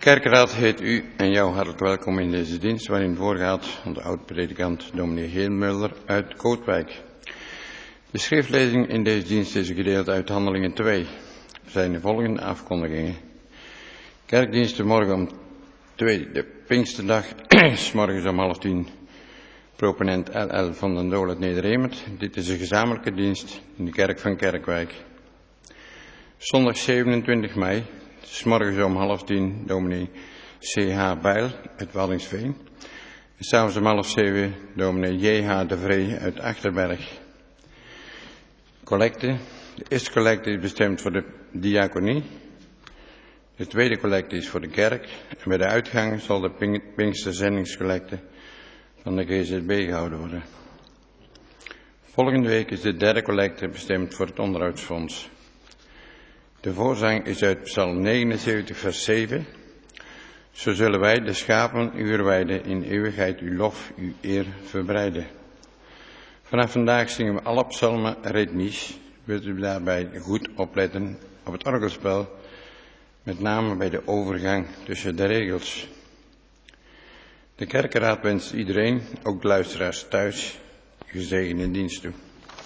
Kerkraad heet u en jou hartelijk welkom in deze dienst, waarin voorgaat onze oud-predikant dominee Heelmuller uit Kootwijk. De schriftlezing in deze dienst is gedeeld uit Handelingen 2. Er zijn de volgende afkondigingen. Kerkdiensten morgen om 2, de Pinksterdag, 's morgens om 9:30, proponent LL van den Doel uit Neder-Emert. Dit is een gezamenlijke dienst in de kerk van Kerkwijk. Zondag 27 mei, 's morgens om 9:30, dominee C.H. Bijl uit Waddingsveen. En 's avonds om 6:30, dominee J.H. de Vree uit Achterberg. Collecte. De eerste collecte is bestemd voor de diaconie. De tweede collecte is voor de kerk. En bij de uitgang zal de Pinksterzendingscollecte van de GZB gehouden worden. Volgende week is de derde collecte bestemd voor het onderhoudsfonds. De voorzang is uit Psalm 79 vers 7. Zo zullen wij de schapen uw weide in eeuwigheid uw lof, uw eer verbreiden. Vanaf vandaag zingen we alle psalmen ritmisch. Wilt u daarbij goed opletten op het orgelspel, met name bij de overgang tussen de regels. De kerkenraad wenst iedereen, ook de luisteraars thuis, gezegende dienst toe.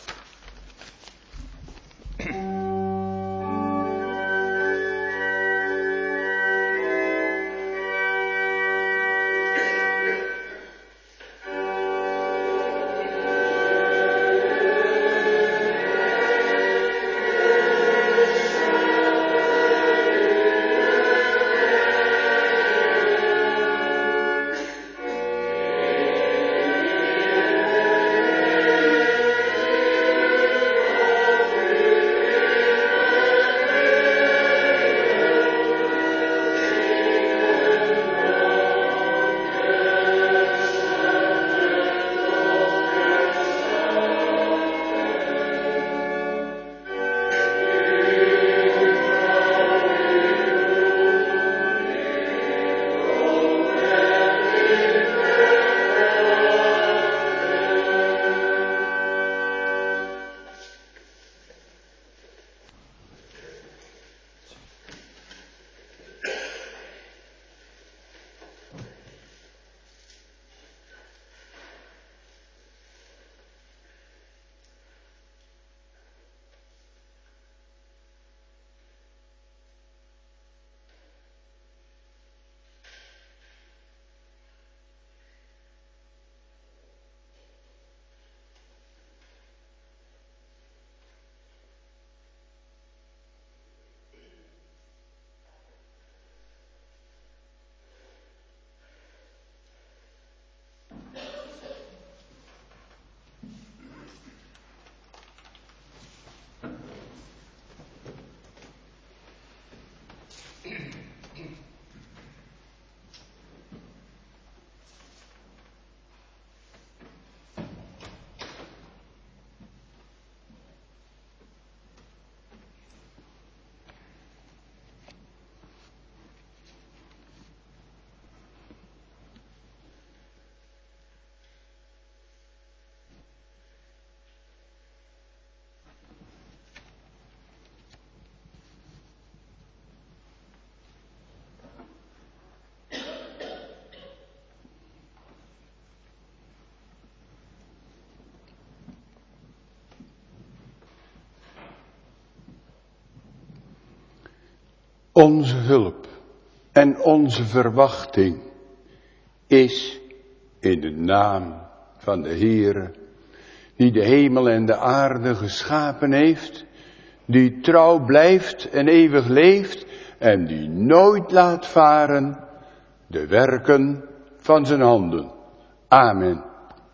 Onze hulp en onze verwachting is in de naam van de Heere, die de hemel en de aarde geschapen heeft, die trouw blijft en eeuwig leeft en die nooit laat varen de werken van zijn handen. Amen.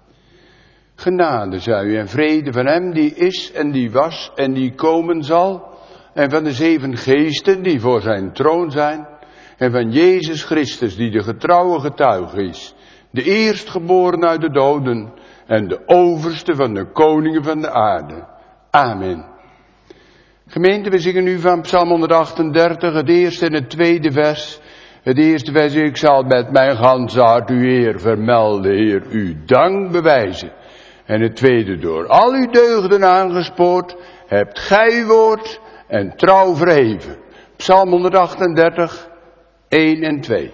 Genade zij u en vrede van hem die is en die was en die komen zal, en van de 7 geesten die voor zijn troon zijn, en van Jezus Christus die de getrouwe getuige is, de eerstgeboren uit de doden en de overste van de koningen van de aarde. Amen. Gemeente, we zingen nu van Psalm 138, het eerste en het tweede vers. Het eerste vers: ik zal met mijn ganse hart uw eer vermelden, Heer, uw dank bewijzen. En het tweede: door al uw deugden aangespoord, hebt gij uw woord en trouw verheven. Psalm 138, 1 en 2.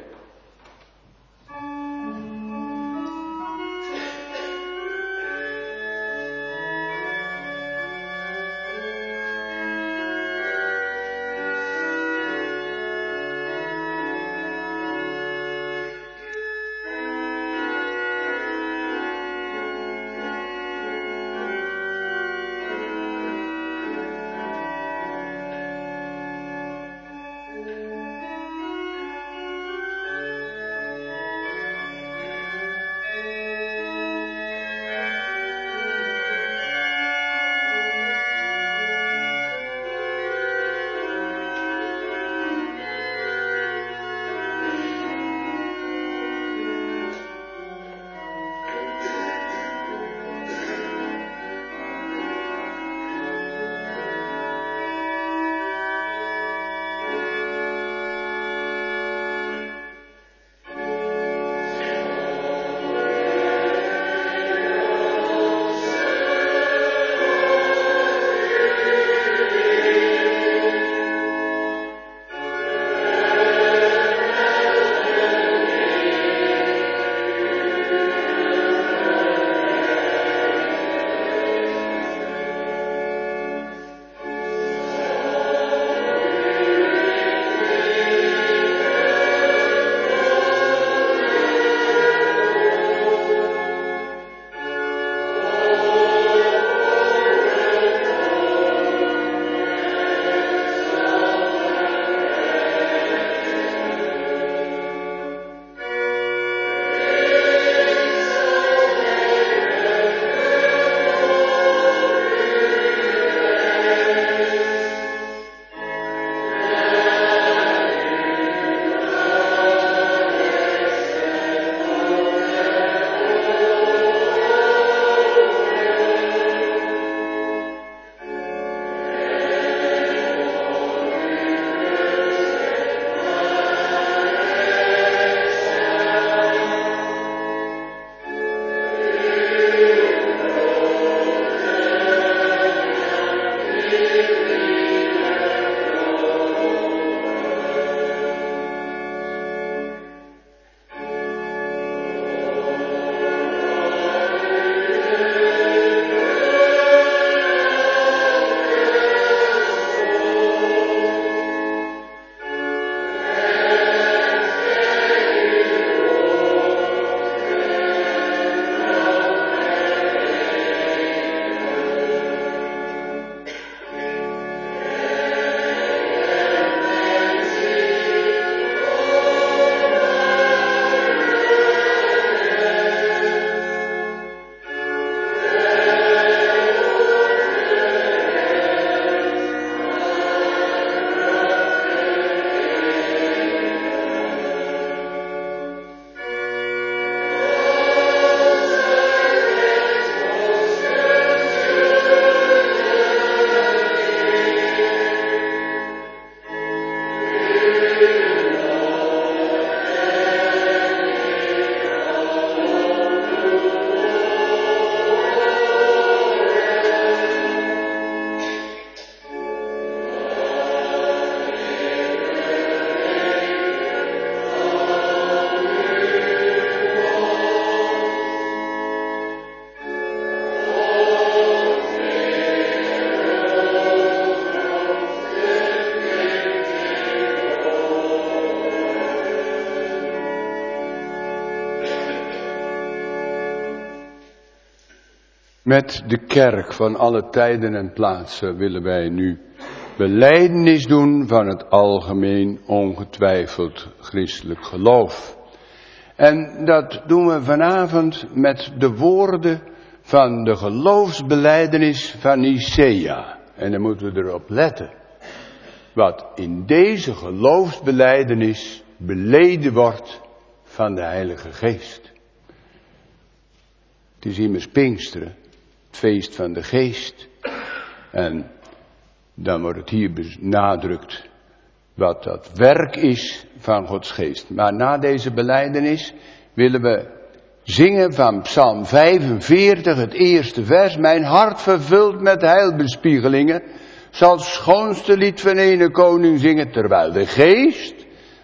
Met de kerk van alle tijden en plaatsen willen wij nu belijdenis doen van het algemeen ongetwijfeld christelijk geloof. En dat doen we vanavond met de woorden van de geloofsbelijdenis van Nicea. En dan moeten we erop letten. Wat in deze geloofsbelijdenis beleden wordt van de Heilige Geest. Het is immers Pinksteren, het feest van de Geest. En dan wordt het hier benadrukt wat dat werk is van Gods Geest. Maar na deze belijdenis willen we zingen van Psalm 45, het eerste vers. Mijn hart vervuld met heilbespiegelingen zal het schoonste lied van ene koning zingen, terwijl de Geest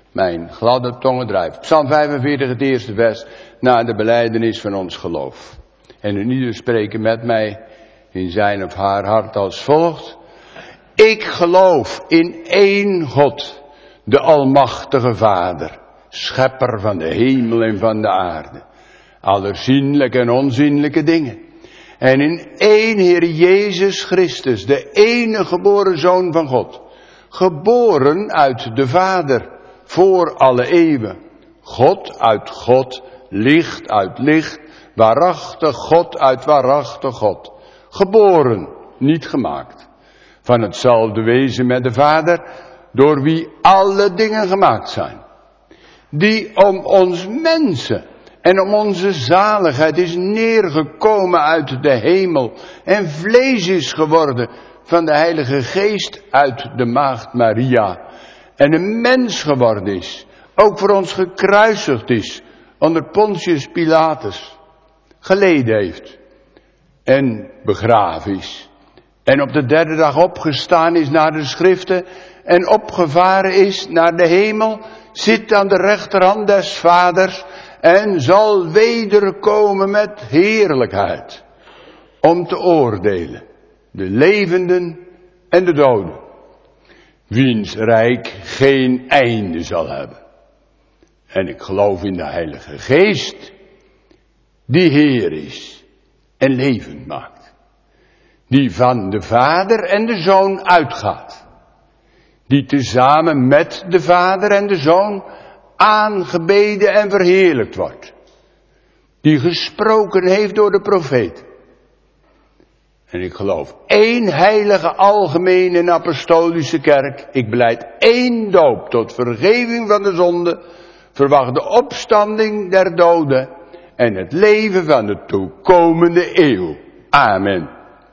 mijn gladde tongen drijft. Psalm 45, het eerste vers, na de belijdenis van ons geloof. En een ieder spreken met mij in zijn of haar hart als volgt. Ik geloof in één God, de almachtige Vader, schepper van de hemel en van de aarde, alle zienlijke en onzienlijke dingen. En in één Heer Jezus Christus, de enige geboren Zoon van God, geboren uit de Vader, voor alle eeuwen. God uit God, licht uit licht, waarachtig God uit waarachtig God. Geboren, niet gemaakt. Van hetzelfde wezen met de Vader, door wie alle dingen gemaakt zijn. Die om ons mensen en om onze zaligheid is neergekomen uit de hemel en vlees is geworden van de Heilige Geest uit de Maagd Maria. En een mens geworden is, ook voor ons gekruisigd is, onder Pontius Pilatus, geleden heeft en begraven is. En op de derde dag opgestaan is naar de schriften en opgevaren is naar de hemel, zit aan de rechterhand des Vaders en zal wederkomen met heerlijkheid om te oordelen de levenden en de doden, wiens rijk geen einde zal hebben. En ik geloof in de Heilige Geest, die Heer is en levend maakt, die van de Vader en de Zoon uitgaat, die tezamen met de Vader en de Zoon aangebeden en verheerlijkt wordt, die gesproken heeft door de profeet. En ik geloof één heilige, algemene en apostolische kerk. Ik belijd één doop tot vergeving van de zonde, verwacht de opstanding der doden en het leven van de toekomende eeuw. Amen.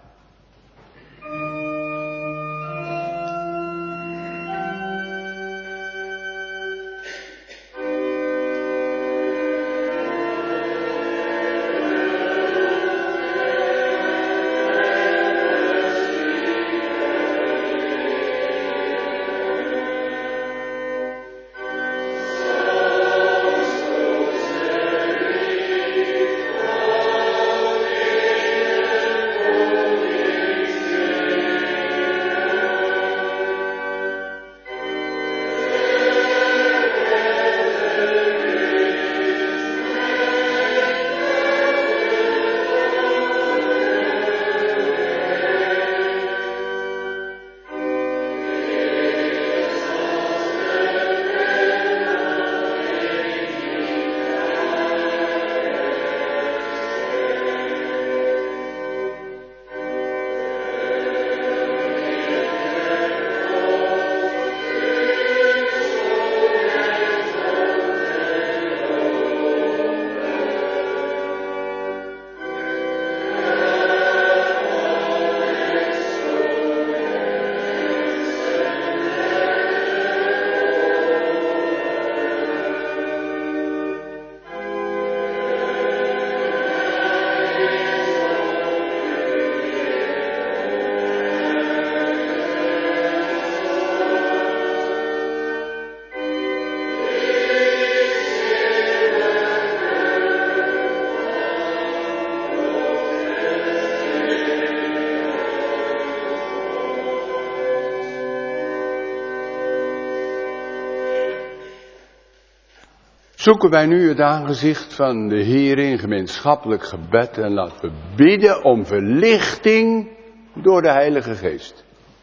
Zoeken wij nu het aangezicht van de Heer in gemeenschappelijk gebed en laten we bidden om verlichting door de Heilige Geest.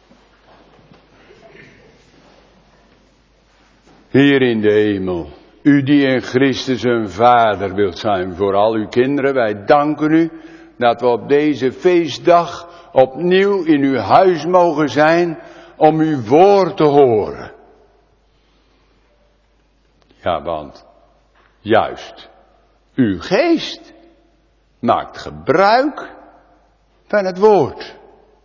Heer in de hemel, u die in Christus een vader wilt zijn voor al uw kinderen, wij danken u dat we op deze feestdag opnieuw in uw huis mogen zijn om uw woord te horen. Ja, want juist, uw geest maakt gebruik van het woord.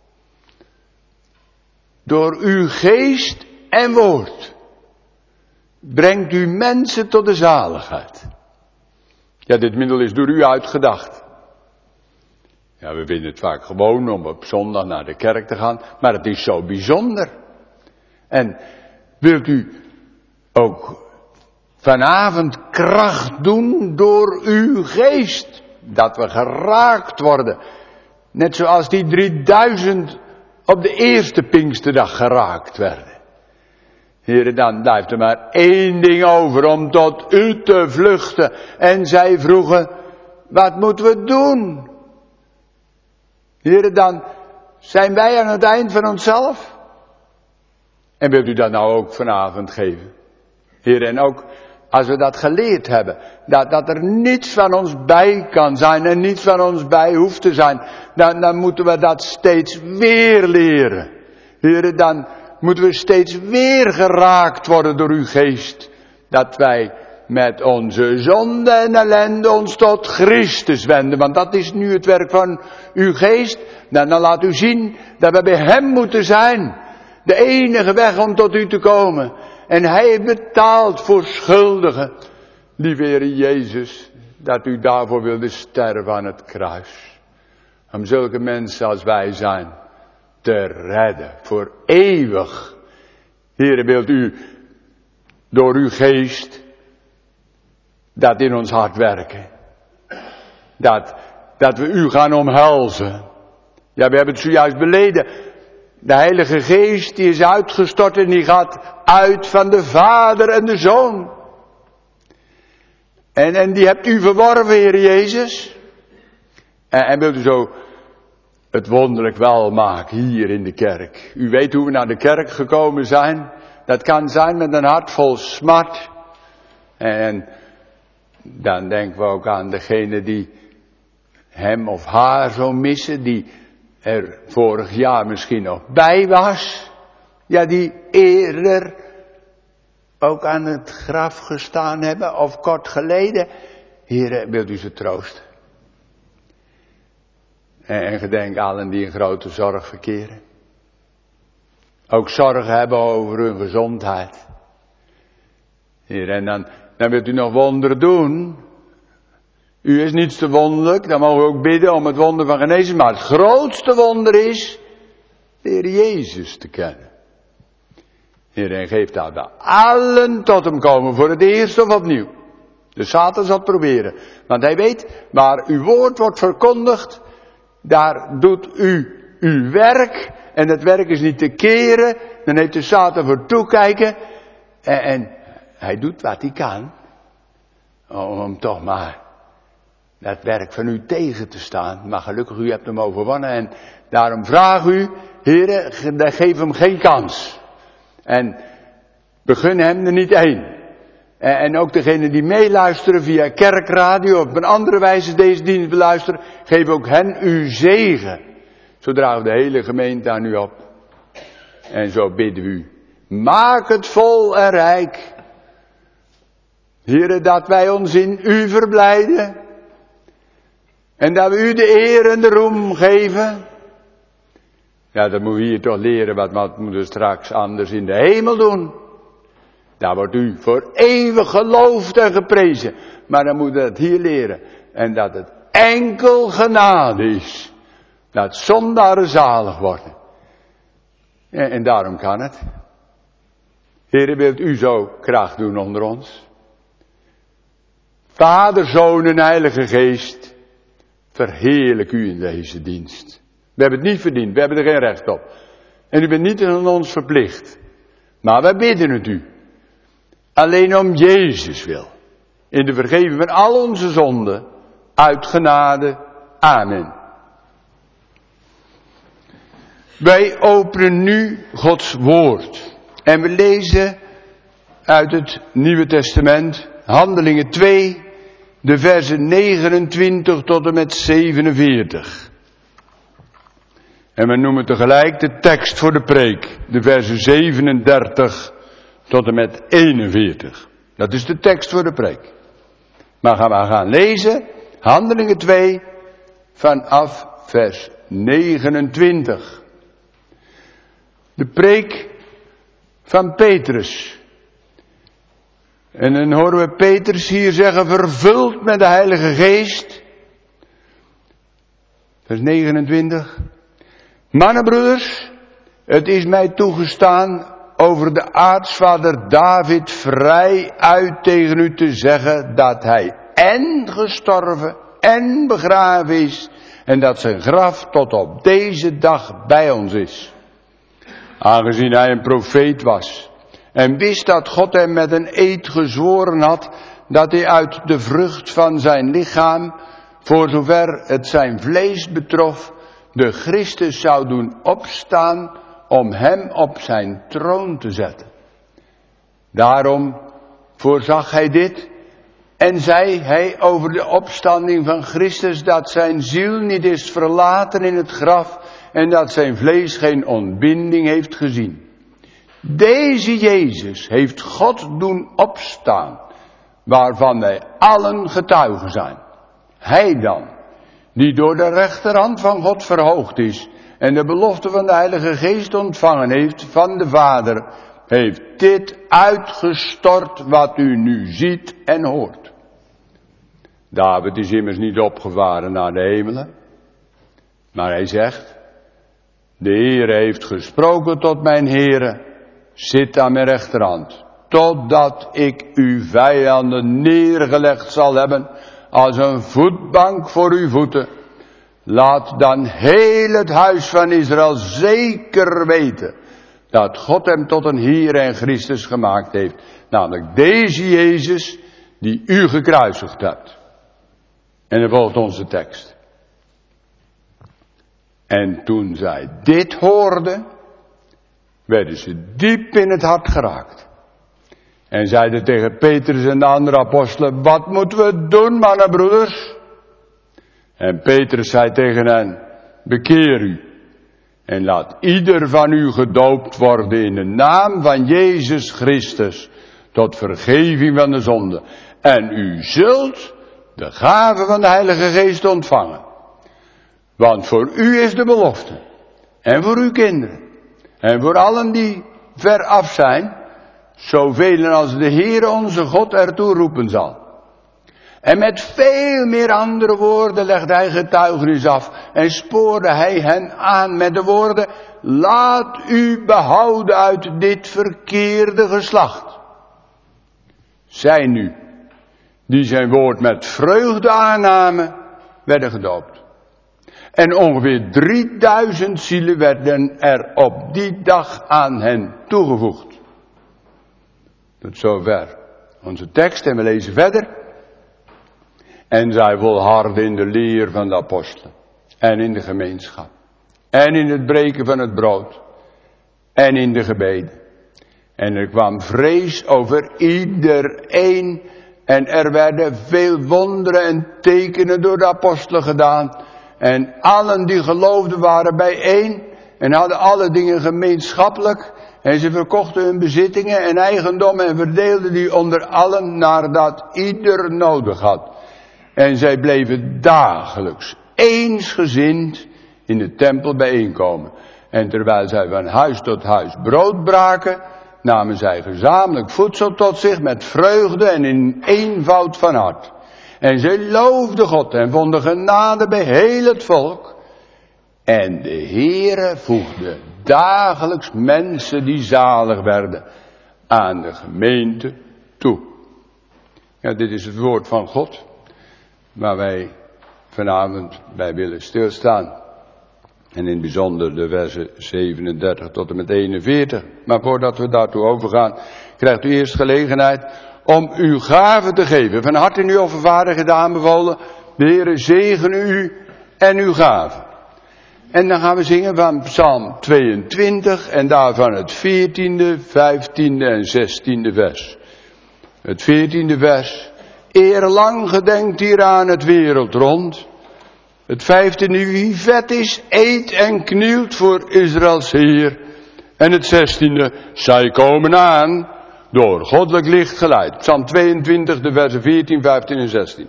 Door uw geest en woord brengt u mensen tot de zaligheid. Ja, dit middel is door u uitgedacht. Ja, we vinden het vaak gewoon om op zondag naar de kerk te gaan, maar het is zo bijzonder. En wilt u ook vanavond kracht doen door uw geest. Dat we geraakt worden. Net zoals die 3000 op de eerste Pinksterdag geraakt werden. Heere, dan blijft er maar één ding over om tot u te vluchten. En zij vroegen, wat moeten we doen? Heere, dan zijn wij aan het eind van onszelf. En wilt u dat nou ook vanavond geven? Heere, en ook als we dat geleerd hebben, dat er niets van ons bij kan zijn en niets van ons bij hoeft te zijn, dan moeten we dat steeds weer leren. Heere, dan moeten we steeds weer geraakt worden door uw geest, dat wij met onze zonde en ellende ons tot Christus wenden, want dat is nu het werk van uw geest. Dan laat u zien dat we bij hem moeten zijn, de enige weg om tot u te komen. En hij betaalt voor schuldigen, lieve Heer Jezus, dat u daarvoor wilde sterven aan het kruis. Om zulke mensen als wij zijn te redden, voor eeuwig. Heere, wilt u door uw geest dat in ons hart werken. Dat we u gaan omhelzen. Ja, we hebben het zojuist beleden. De Heilige Geest die is uitgestort en die gaat uit van de Vader en de Zoon. En die hebt u verworven, Heer Jezus. En wilt u zo het wonderlijk wel maken hier in de kerk. U weet hoe we naar de kerk gekomen zijn. Dat kan zijn met een hart vol smart. En dan denken we ook aan degene die hem of haar zo missen, die er vorig jaar misschien nog bij was. Ja, die eerder ook aan het graf gestaan hebben of kort geleden. Heere, wilt u ze troosten? En gedenk allen die in grote zorg verkeren. Ook zorgen hebben over hun gezondheid. Heer, en dan wilt u nog wonderen doen. U is niets te wonderlijk, dan mogen we ook bidden om het wonder van genezing. Maar het grootste wonder is de Heer Jezus te kennen. Heer, en geeft dat we allen tot hem komen, voor het eerst of opnieuw. De Satan zal het proberen. Want hij weet, waar uw woord wordt verkondigd, daar doet u uw werk. En het werk is niet te keren. Dan heeft de Satan voor toekijken. En hij doet wat hij kan. Om toch maar dat werk van u tegen te staan. Maar gelukkig, u hebt hem overwonnen. En daarom vraag u, Heere, geef hem geen kans. En begun hem er niet één. En ook degenen die meeluisteren via kerkradio of op een andere wijze deze dienst beluisteren, geef ook hen uw zegen. Zo dragen we de hele gemeente aan u op. En zo bidden we u. Maak het vol en rijk. Heere, dat wij ons in u verblijden. En dat we u de eer en de roem geven. Ja, dat moeten we hier toch leren. Wat moeten we straks anders in de hemel doen? Daar wordt u voor eeuwig geloofd en geprezen. Maar dan moeten we het hier leren. En dat het enkel genade is. Dat zondaren zalig worden. En daarom kan het. Heere, wilt u zo kracht doen onder ons? Vader, Zoon en Heilige Geest, verheerlijk u in deze dienst. We hebben het niet verdiend, we hebben er geen recht op. En u bent niet aan ons verplicht. Maar wij bidden het u. Alleen om Jezus wil. In de vergeving van al onze zonden. Uit genade. Amen. Wij openen nu Gods woord. En we lezen uit het Nieuwe Testament. Handelingen 2. De versen 29 tot en met 47. En we noemen tegelijk de tekst voor de preek. De versen 37 tot en met 41. Dat is de tekst voor de preek. Maar we gaan lezen. Handelingen 2 vanaf vers 29. De preek van Petrus. En dan horen we Petrus hier zeggen, vervuld met de Heilige Geest. Vers 29. Mannenbroeders, het is mij toegestaan over de aartsvader David vrij uit tegen u te zeggen dat hij en gestorven en begraven is en dat zijn graf tot op deze dag bij ons is. Aangezien hij een profeet was en wist dat God hem met een eed gezworen had dat hij uit de vrucht van zijn lichaam, voor zover het zijn vlees betrof, de Christus zou doen opstaan om hem op zijn troon te zetten. Daarom voorzag hij dit en zei hij over de opstanding van Christus dat zijn ziel niet is verlaten in het graf en dat zijn vlees geen ontbinding heeft gezien. Deze Jezus heeft God doen opstaan, waarvan wij allen getuigen zijn. Hij dan, die door de rechterhand van God verhoogd is en de belofte van de Heilige Geest ontvangen heeft van de Vader, heeft dit uitgestort wat u nu ziet en hoort. David is immers niet opgevaren naar de hemelen, maar hij zegt, de Heer heeft gesproken tot mijn Heere, zit aan mijn rechterhand, totdat ik uw vijanden neergelegd zal hebben als een voetbank voor uw voeten. Laat dan heel het huis van Israël zeker weten dat God hem tot een Heer en Christus gemaakt heeft. Namelijk deze Jezus die u gekruisigd hebt. En dan volgt onze tekst. En toen zij dit hoorden, werden ze diep in het hart geraakt. En zeiden tegen Petrus en de andere apostelen, wat moeten we doen, mannenbroeders? En Petrus zei tegen hen, bekeer u en laat ieder van u gedoopt worden in de naam van Jezus Christus, tot vergeving van de zonde. En u zult de gave van de Heilige Geest ontvangen. Want voor u is de belofte, en voor uw kinderen, en voor allen die ver af zijn, zoveel als de Heere onze God ertoe roepen zal. En met veel meer andere woorden legde hij getuigenis af en spoorde hij hen aan met de woorden, laat u behouden uit dit verkeerde geslacht. Zij nu, die zijn woord met vreugde aannamen, werden gedoopt. En ongeveer 3000 zielen werden er op die dag aan hen toegevoegd. Tot zover onze tekst en we lezen verder. En zij volharden in de leer van de apostelen. En in de gemeenschap. En in het breken van het brood. En in de gebeden. En er kwam vrees over iedereen. En er werden veel wonderen en tekenen door de apostelen gedaan. En allen die geloofden waren bijeen. En hadden alle dingen gemeenschappelijk. En ze verkochten hun bezittingen en eigendom en verdeelden die onder allen naardat ieder nodig had. En zij bleven dagelijks eensgezind in de tempel bijeenkomen. En terwijl zij van huis tot huis brood braken, namen zij gezamenlijk voedsel tot zich met vreugde en in eenvoud van hart. En zij loofden God en vonden genade bij heel het volk. En de Heere voegde dagelijks mensen die zalig werden aan de gemeente toe. Ja, dit is het woord van God waar wij vanavond bij willen stilstaan. En in het bijzonder de versen 37 tot en met 41. Maar voordat we daartoe overgaan, krijgt u eerst gelegenheid om uw gave te geven. Van harte in uw offervaardigheid aanbevolen. De Heere zegene u en uw gave. En dan gaan we zingen van Psalm 22 en daarvan het 14e, 15e en 16e vers. Het 14e vers. Eerlang gedenkt hieraan het wereld rond. Het 15e, wie vet is, eet en knielt voor Israëls Heer. En het 16e, zij komen aan, door goddelijk licht geleid. Psalm 22, de versen 14, 15 en 16.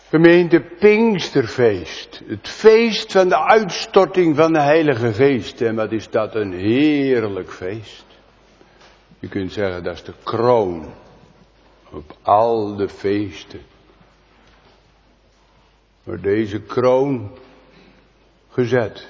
Gemeente, Pinksterfeest. Het feest van de uitstorting van de Heilige Geest. En wat is dat een heerlijk feest. Je kunt zeggen dat is de kroon op al de feesten. Wordt deze kroon gezet.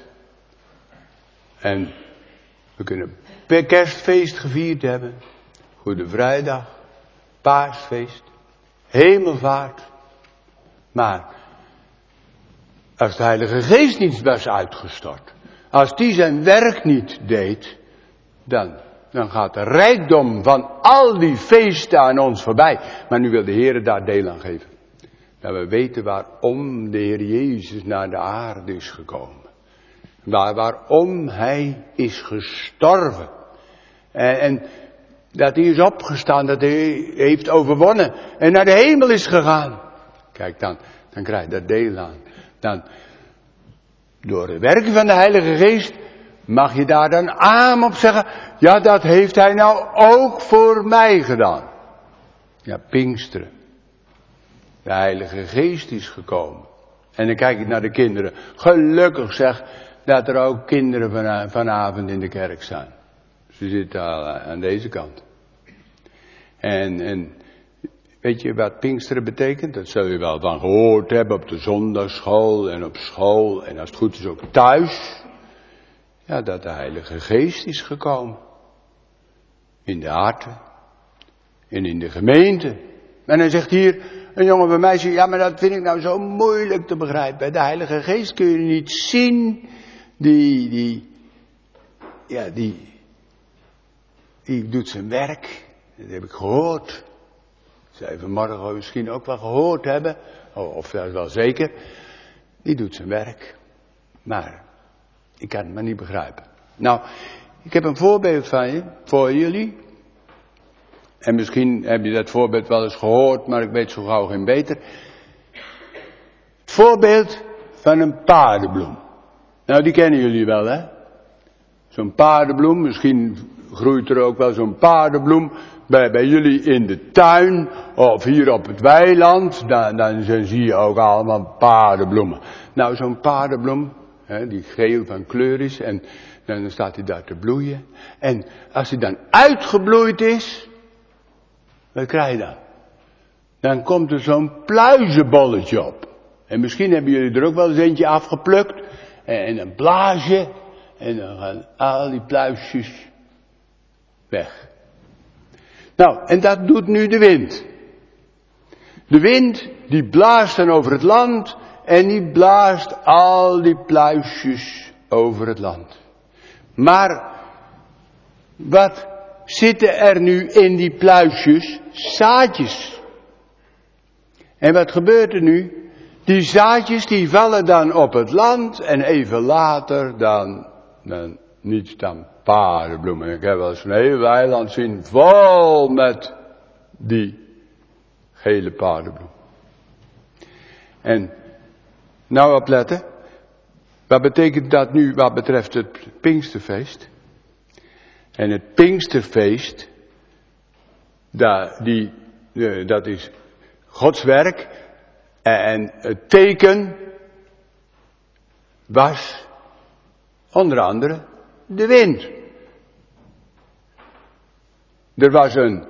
En we kunnen kerstfeest gevierd hebben. Goede Vrijdag. Paasfeest. Hemelvaart. Maar als de Heilige Geest niet was uitgestort. Als die zijn werk niet deed. Dan gaat de rijkdom van al die feesten aan ons voorbij. Maar nu wil de Heer daar deel aan geven. Dat we weten waarom de Heer Jezus naar de aarde is gekomen. Waarom Hij is gestorven. En dat Hij is opgestaan, dat Hij heeft overwonnen. En naar de hemel is gegaan. Kijk dan krijg je daar deel aan. Dan, door het werken van de Heilige Geest, mag je daar dan amen op zeggen. Ja, dat heeft Hij nou ook voor mij gedaan. Ja, Pinksteren. De Heilige Geest is gekomen. En dan kijk ik naar de kinderen. Gelukkig zeg dat er ook kinderen vanavond in de kerk zijn. Ze zitten al aan deze kant. En weet je wat Pinksteren betekent? Dat zul je wel van gehoord hebben op de zondagsschool en op school. En als het goed is ook thuis. Ja, dat de Heilige Geest is gekomen. In de harten. En in de gemeente. En dan zegt hier een jongen bij mij, ja, maar dat vind ik nou zo moeilijk te begrijpen. De Heilige Geest kun je niet zien. Die doet zijn werk. Dat heb ik gehoord. Zij vanmorgen misschien ook wel gehoord hebben. Of dat is wel zeker. Die doet zijn werk. Maar ik kan het maar niet begrijpen. Nou, ik heb een voorbeeld van je, voor jullie. En misschien heb je dat voorbeeld wel eens gehoord, maar ik weet zo gauw geen beter. Het voorbeeld van een paardenbloem. Nou, die kennen jullie wel, hè? Zo'n paardenbloem, misschien groeit er ook wel zo'n paardenbloem bij jullie in de tuin of hier op het weiland. Dan zie je ook allemaal paardenbloemen. Nou, zo'n paardenbloem, hè, die geel van kleur is en dan staat hij daar te bloeien. En als hij dan uitgebloeid is, wat krijg je dan? Dan komt er zo'n pluizenbolletje op. En misschien hebben jullie er ook wel eens eentje afgeplukt. En een blaasje. En dan gaan al die pluisjes weg. Nou, en dat doet nu de wind. De wind, die blaast dan over het land. En die blaast al die pluisjes over het land. Maar, wat zitten er nu in die pluisjes? Zaadjes. En wat gebeurt er nu? Die zaadjes die vallen dan op het land en even later dan niets dan paardenbloemen. Ik heb wel eens een heel weiland zien vol met die gele paardenbloem. En nou opletten. Wat betekent dat nu wat betreft het Pinksterfeest? En het Pinksterfeest, dat is Gods werk. En het teken was onder andere de wind. Er was een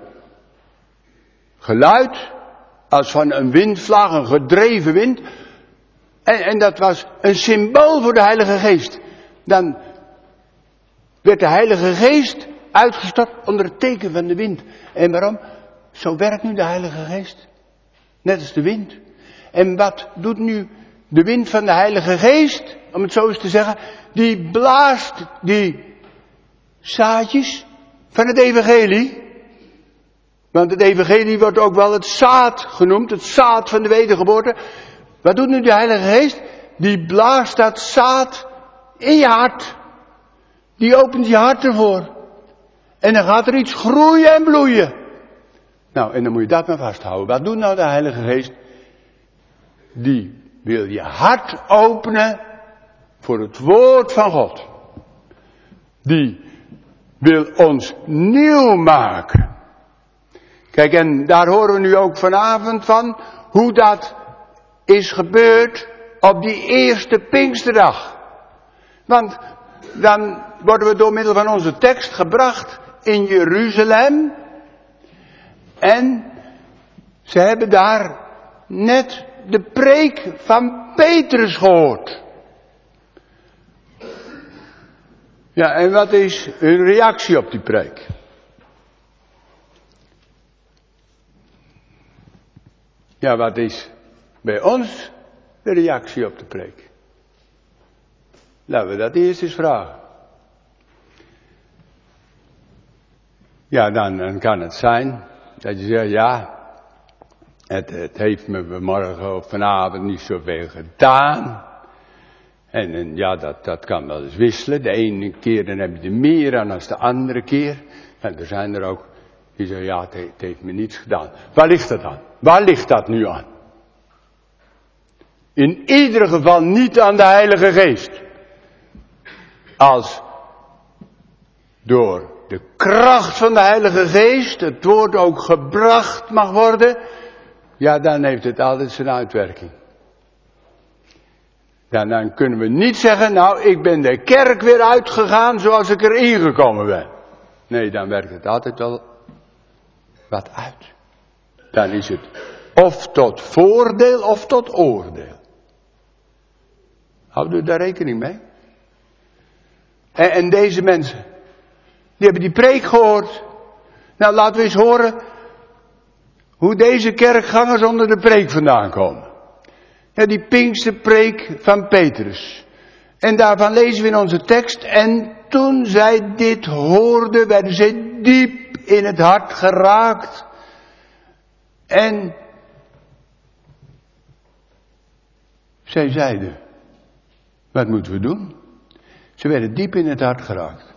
geluid als van een windvlaag, een gedreven wind. En dat was een symbool voor de Heilige Geest. Dan werd de Heilige Geest uitgestort onder het teken van de wind. En waarom? Zo werkt nu de Heilige Geest. Net als de wind. En wat doet nu de wind van de Heilige Geest? Om het zo eens te zeggen. Die blaast die zaadjes van het evangelie. Want het evangelie wordt ook wel het zaad genoemd. Het zaad van de wedergeboorte. Wat doet nu de Heilige Geest? Die blaast dat zaad in je hart. Die opent je hart ervoor. En dan gaat er iets groeien en bloeien. Nou, en dan moet je dat maar vasthouden. Wat doet nou de Heilige Geest? Die wil je hart openen voor het woord van God. Die wil ons nieuw maken. Kijk, en daar horen we nu ook vanavond van hoe dat is gebeurd op die eerste Pinksterdag. Want dan worden we door middel van onze tekst gebracht in Jeruzalem. En ze hebben daar net de preek van Petrus gehoord. Ja, en wat is hun reactie op die preek? Ja, wat is bij ons de reactie op de preek? Laten we dat eerst eens vragen. Ja, dan kan het zijn dat je zegt, ja, het heeft me vanmorgen of vanavond niet zoveel gedaan. En ja, dat kan wel eens wisselen. De ene keer dan heb je er meer aan dan de andere keer. En er zijn er ook die zeggen, ja, het heeft me niets gedaan. Waar ligt dat aan? Waar ligt dat nu aan? In ieder geval niet aan de Heilige Geest. Als door de kracht van de Heilige Geest het woord ook gebracht mag worden, ja, dan heeft het altijd zijn uitwerking. Ja, dan kunnen we niet zeggen, nou, ik ben de kerk weer uitgegaan zoals ik erin gekomen ben. Nee, dan werkt het altijd wel wat uit. Dan is het of tot voordeel of tot oordeel. Houdt u daar rekening mee? En deze mensen, die hebben die preek gehoord. Nou, laten we eens horen hoe deze kerkgangers onder de preek vandaan komen. Ja, die Pinksterpreek van Petrus. En daarvan lezen we in onze tekst. En toen zij dit hoorden, werden zij diep in het hart geraakt. En zij zeiden, wat moeten we doen? Ze werden diep in het hart geraakt.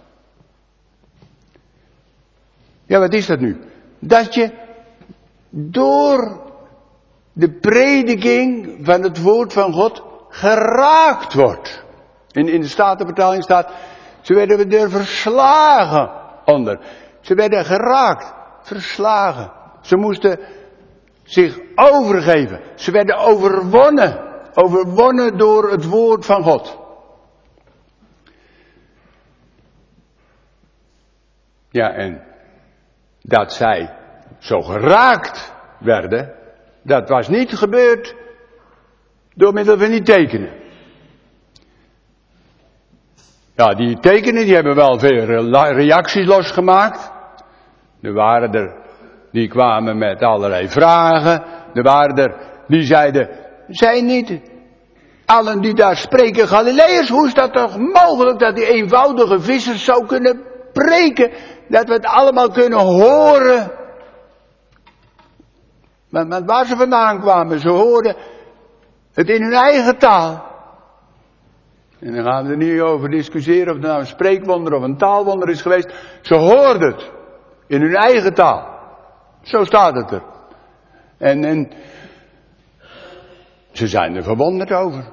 Ja, wat is dat nu? Dat je door de prediking van het woord van God geraakt wordt. In de Statenvertaling staat, ze werden er verslagen onder. Ze werden geraakt, verslagen. Ze moesten zich overgeven. Ze werden overwonnen. Overwonnen door het woord van God. Ja, en dat zij zo geraakt werden, dat was niet gebeurd door middel van die tekenen. Ja, die tekenen die hebben wel veel reacties losgemaakt. Er waren er die kwamen met allerlei vragen. Er waren er die zeiden, zijn niet allen die daar spreken Galileërs? Hoe is dat toch mogelijk dat die eenvoudige vissers zou kunnen preken? Dat we het allemaal kunnen horen. Maar waar ze vandaan kwamen, ze hoorden het in hun eigen taal. En dan gaan we er niet over discussiëren of het nou een spreekwonder of een taalwonder is geweest. Ze hoorden het in hun eigen taal. Zo staat het er. En ze zijn er verwonderd over.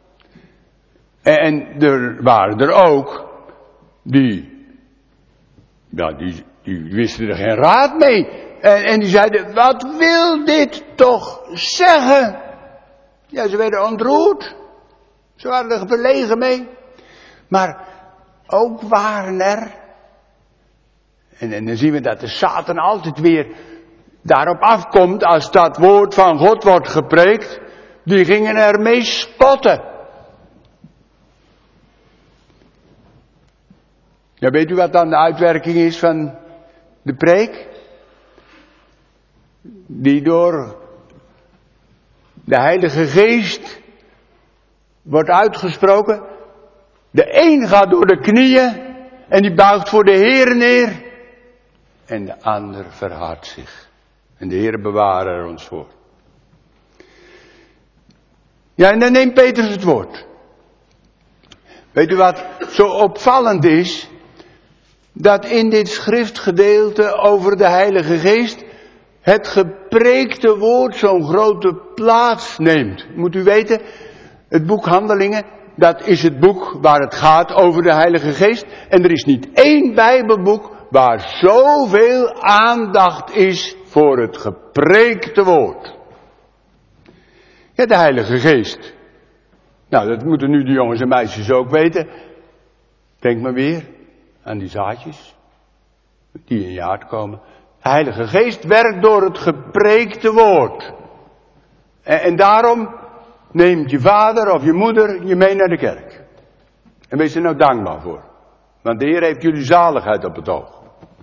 En er waren er ook die wisten er geen raad mee. En die zeiden, wat wil dit toch zeggen? Ja, ze werden ontroerd. Ze waren er verlegen mee. Maar ook waren er. En dan zien we dat de Satan altijd weer daarop afkomt als dat woord van God wordt gepreekt. Die gingen ermee spotten. Ja, weet u wat dan de uitwerking is van de preek? Die door de Heilige Geest wordt uitgesproken. De een gaat door de knieën en die buigt voor de Heer neer. En de ander verhardt zich. En de Heer beware er ons voor. Ja, en dan neemt Petrus het woord. Weet u wat zo opvallend is? Dat in dit schriftgedeelte over de Heilige Geest het gepreekte woord zo'n grote plaats neemt. Moet u weten, het boek Handelingen, dat is het boek waar het gaat over de Heilige Geest. En er is niet één Bijbelboek waar zoveel aandacht is voor het gepreekte woord. Ja, de Heilige Geest. Nou, dat moeten nu de jongens en meisjes ook weten. Denk maar weer aan die zaadjes die in je hart komen. De Heilige Geest werkt door het gepreekte woord. En daarom neemt je vader of je moeder je mee naar de kerk. En wees er nou dankbaar voor. Want de Heer heeft jullie zaligheid op het oog.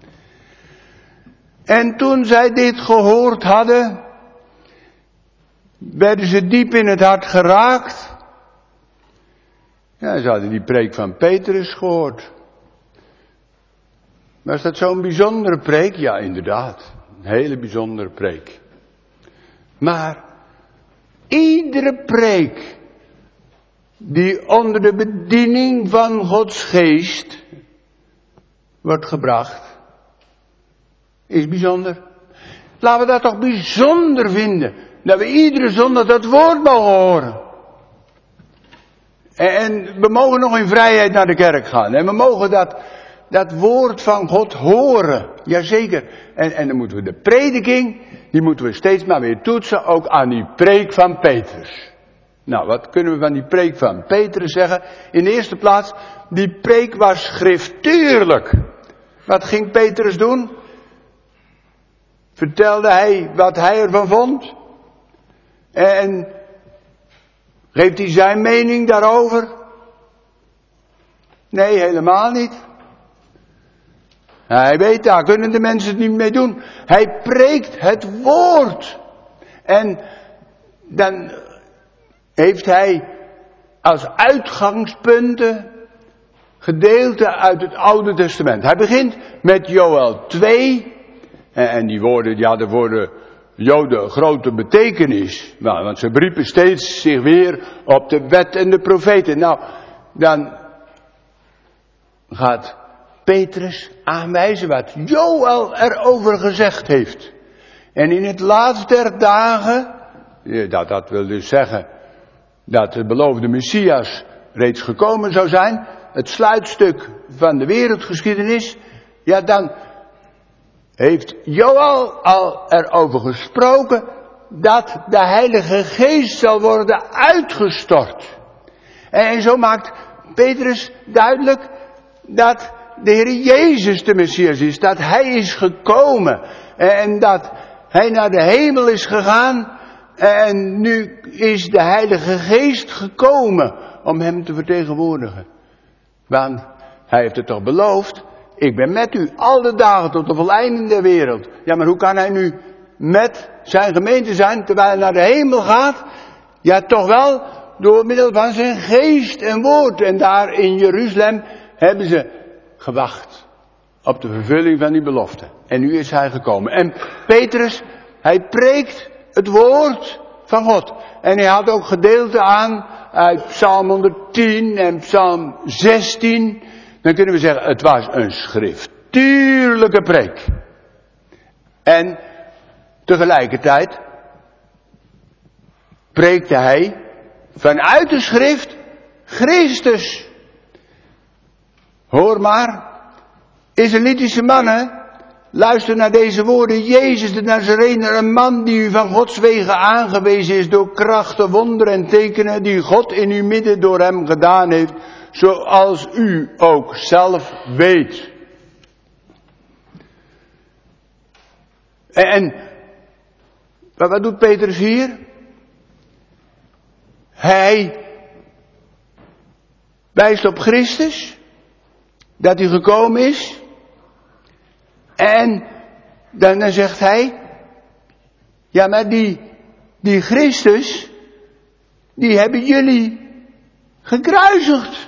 En toen zij dit gehoord hadden, werden ze diep in het hart geraakt. Ja, ze hadden die preek van Petrus gehoord. Was dat zo'n bijzondere preek? Ja, inderdaad. Een hele bijzondere preek. Maar iedere preek die onder de bediening van Gods geest wordt gebracht, is bijzonder. Laten we dat toch bijzonder vinden. Dat we iedere zondag dat woord mogen horen. En we mogen nog in vrijheid naar de kerk gaan. En we mogen dat woord van God horen. Jazeker. En dan moeten we de prediking, die moeten we steeds maar weer toetsen. Ook aan die preek van Petrus. Nou, wat kunnen we van die preek van Petrus zeggen? In de eerste plaats, die preek was schriftuurlijk. Wat ging Petrus doen? Vertelde hij wat hij ervan vond? En geeft hij zijn mening daarover? Nee, helemaal niet. Hij weet, daar kunnen de mensen het niet mee doen. Hij preekt het woord. En dan heeft hij als uitgangspunten gedeelten uit het Oude Testament. Hij begint met Joël 2. En die woorden, ja, de woorden Joden grote betekenis. Nou, want ze beriepen steeds zich weer op de wet en de profeten. Nou, dan gaat Petrus aanwijzen wat Joël erover gezegd heeft. En in het laatste der dagen, dat wil dus zeggen dat de beloofde Messias reeds gekomen zou zijn, het sluitstuk van de wereldgeschiedenis, ja, dan heeft Joël al erover gesproken dat de Heilige Geest zal worden uitgestort. En zo maakt Petrus duidelijk dat de Heer Jezus de Messias is, dat Hij is gekomen en dat Hij naar de hemel is gegaan en nu is de Heilige Geest gekomen om Hem te vertegenwoordigen. Want Hij heeft het toch beloofd, ik ben met u al de dagen tot de voleinding der wereld. Ja, maar hoe kan Hij nu met zijn gemeente zijn terwijl Hij naar de hemel gaat? Ja, toch wel door middel van zijn geest en woord. En daar in Jeruzalem hebben ze gewacht op de vervulling van die belofte. En nu is Hij gekomen. En Petrus, hij preekt het woord van God. En hij had ook gedeelte aan uit Psalm 110 en Psalm 16. Dan kunnen we zeggen, het was een schriftuurlijke preek. En tegelijkertijd preekte hij vanuit de schrift Christus. Hoor maar, Israëlitische mannen, luister naar deze woorden. Jezus de Nazarener, een man die u van Gods wegen aangewezen is door krachten, wonderen en tekenen die God in uw midden door hem gedaan heeft, zoals u ook zelf weet. En wat doet Petrus hier? Hij wijst op Christus, dat hij gekomen is. En dan zegt hij, ja, maar die Christus, die hebben jullie gekruisigd.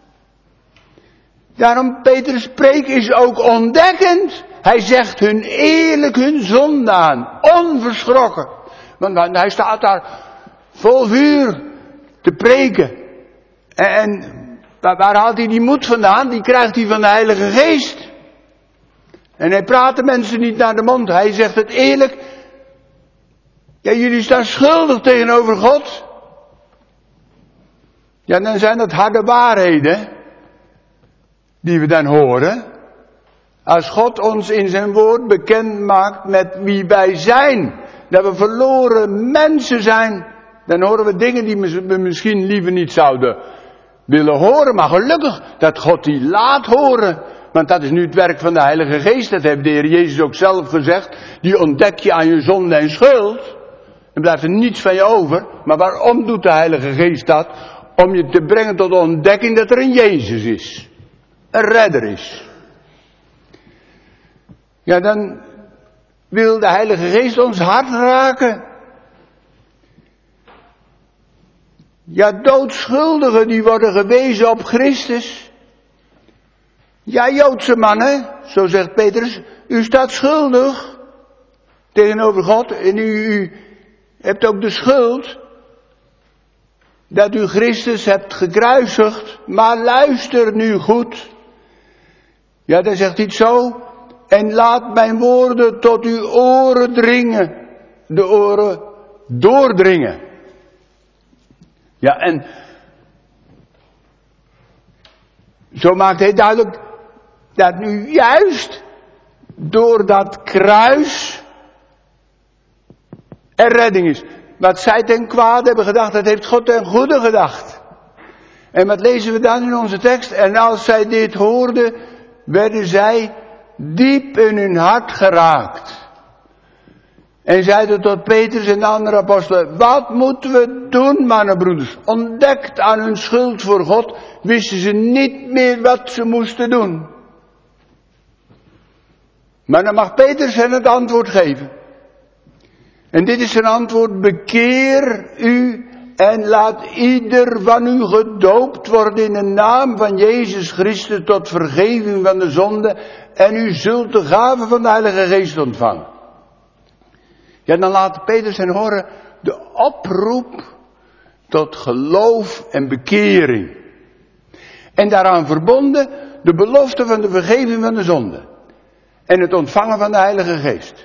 Daarom Petrus' preek is ook ontdekkend. Hij zegt hun eerlijk hun zonde aan, onverschrokken. Want hij staat daar vol vuur te preken. En waar haalt hij die moed vandaan? Die krijgt hij van de Heilige Geest. En hij praat de mensen niet naar de mond. Hij zegt het eerlijk. Ja, jullie staan schuldig tegenover God. Ja, dan zijn dat harde waarheden die we dan horen. Als God ons in zijn woord bekend maakt met wie wij zijn. Dat we verloren mensen zijn. dan horen we dingen die we misschien liever niet zouden willen horen. Maar gelukkig dat God die laat horen. Want dat is nu het werk van de Heilige Geest. Dat heeft de Heer Jezus ook zelf gezegd. Die ontdek je aan je zonde en schuld. Dan blijft er niets van je over. Maar waarom doet de Heilige Geest dat? Om je te brengen tot de ontdekking dat er een Jezus is. Een redder is. Ja, dan wil de Heilige Geest ons hart raken. Ja, doodschuldigen die worden gewezen op Christus. Ja, Joodse mannen, zo zegt Petrus, u staat schuldig tegenover God en u hebt ook de schuld dat u Christus hebt gekruisigd, maar luister nu goed. Ja, dan zegt hij het zo, en laat mijn woorden tot uw oren dringen, de oren doordringen. Ja, en zo maakt hij duidelijk dat nu juist door dat kruis er redding is. Wat zij ten kwade hebben gedacht, dat heeft God ten goede gedacht. En wat lezen we dan in onze tekst? En als zij dit hoorden, werden zij diep in hun hart geraakt. En zeiden tot Petrus en de andere apostelen, wat moeten we doen, mannenbroeders? Ontdekt aan hun schuld voor God, wisten ze niet meer wat ze moesten doen. Maar dan mag Petrus hen het antwoord geven. En dit is zijn antwoord, bekeer u en laat ieder van u gedoopt worden in de naam van Jezus Christus tot vergeving van de zonde en u zult de gave van de Heilige Geest ontvangen. Ja, dan laat Petrus hen horen de oproep tot geloof en bekering. En daaraan verbonden de belofte van de vergeving van de zonde. En het ontvangen van de Heilige Geest.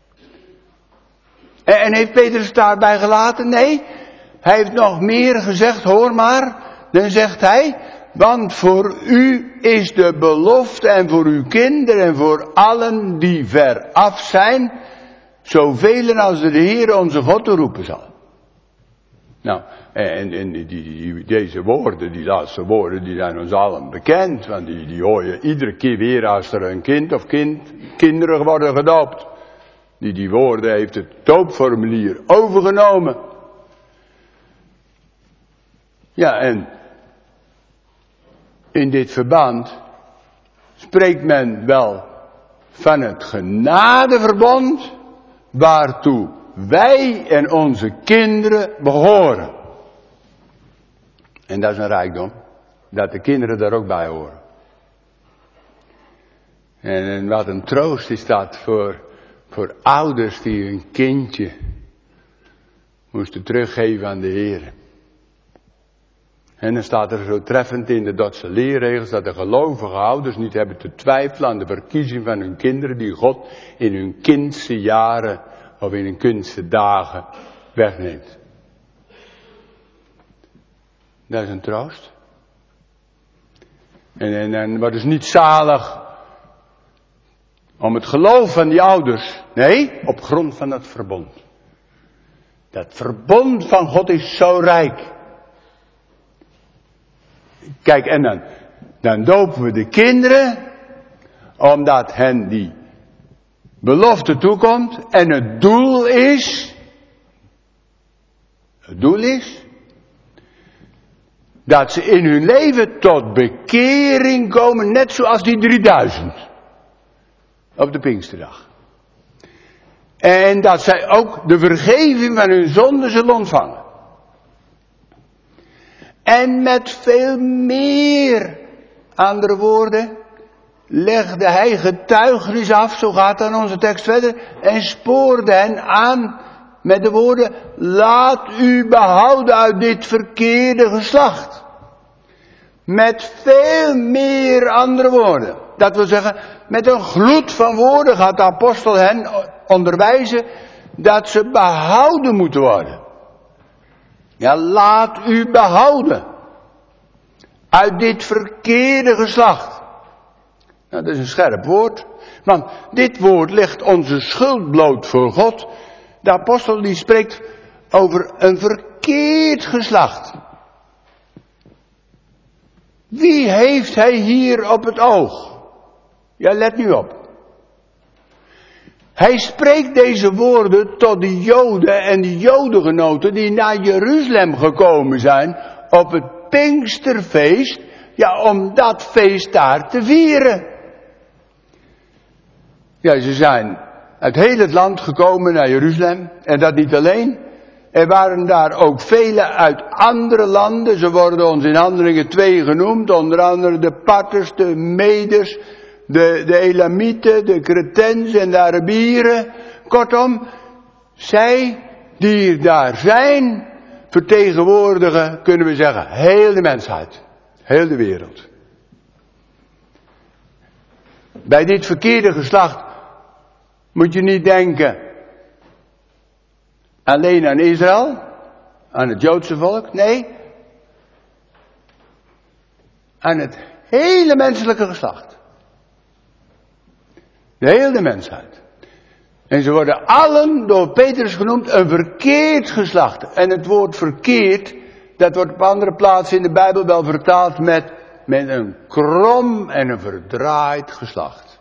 En heeft Petrus daarbij gelaten? Nee, hij heeft nog meer gezegd, hoor maar. Dan zegt hij, want voor u is de belofte en voor uw kinderen en voor allen die ver af zijn, zoveel als de Heer onze God roepen zal. Nou, en deze woorden, die laatste woorden, die zijn ons allen bekend. Want die hoor je iedere keer weer als er een kind of kinderen worden gedoopt. Die woorden heeft het doopformulier overgenomen. Ja, en in dit verband spreekt men wel van het genadeverbond waartoe wij en onze kinderen behoren. En dat is een rijkdom, dat de kinderen daar ook bij horen. En wat een troost is dat voor ouders die hun kindje moesten teruggeven aan de Heer. En dan staat er zo treffend in de Dordtse leerregels dat de gelovige ouders niet hebben te twijfelen aan de verkiezing van hun kinderen die God in hun kindse jaren of in hun kindse dagen wegneemt. Dat is een troost. En wat is niet zalig om het geloof van die ouders. Nee, op grond van dat verbond. Dat verbond van God is zo rijk. Kijk, en dan dopen we de kinderen, omdat hen die belofte toekomt. En het doel is dat ze in hun leven tot bekering komen, net zoals die 3000 op de Pinksterdag. En dat zij ook de vergeving van hun zonden zullen ontvangen. En met veel meer, andere woorden, legde hij getuigenis af, zo gaat dan onze tekst verder, en spoorde hen aan met de woorden, laat u behouden uit dit verkeerde geslacht. Met veel meer andere woorden. Dat wil zeggen, met een gloed van woorden gaat de apostel hen onderwijzen dat ze behouden moeten worden. Ja, laat u behouden uit dit verkeerde geslacht. Nou, dat is een scherp woord. Want dit woord legt onze schuld bloot voor God. De apostel die spreekt over een verkeerde verkeerd geslacht. Wie heeft hij hier op het oog? Ja, let nu op. Hij spreekt deze woorden tot de Joden en de Jodengenoten die naar Jeruzalem gekomen zijn op het Pinksterfeest, ja, om dat feest daar te vieren. Ja, ze zijn uit heel het land gekomen naar Jeruzalem en dat niet alleen. Er waren daar ook velen uit andere landen. Ze worden ons in Handelingen 2 genoemd. Onder andere de Parters, de Meders, de Elamieten, de Cretensen en de Arabieren. Kortom, zij die daar zijn, vertegenwoordigen, kunnen we zeggen, heel de mensheid. Heel de wereld. Bij dit verkeerde geslacht moet je niet denken alleen aan Israël, aan het Joodse volk, nee, aan het hele menselijke geslacht. De hele mensheid. En ze worden allen door Petrus genoemd een verkeerd geslacht. En het woord verkeerd, dat wordt op andere plaatsen in de Bijbel wel vertaald met een krom en een verdraaid geslacht.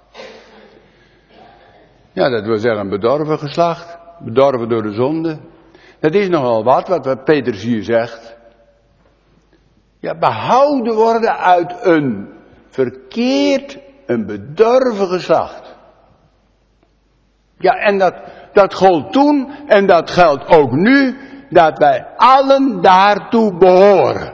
Ja, dat wil zeggen een bedorven geslacht. Bedorven door de zonde. Dat is nogal wat Petrus hier zegt. Ja, behouden worden uit een verkeerd, een bedorven geslacht. Ja, en dat gold toen en dat geldt ook nu, dat wij allen daartoe behoren.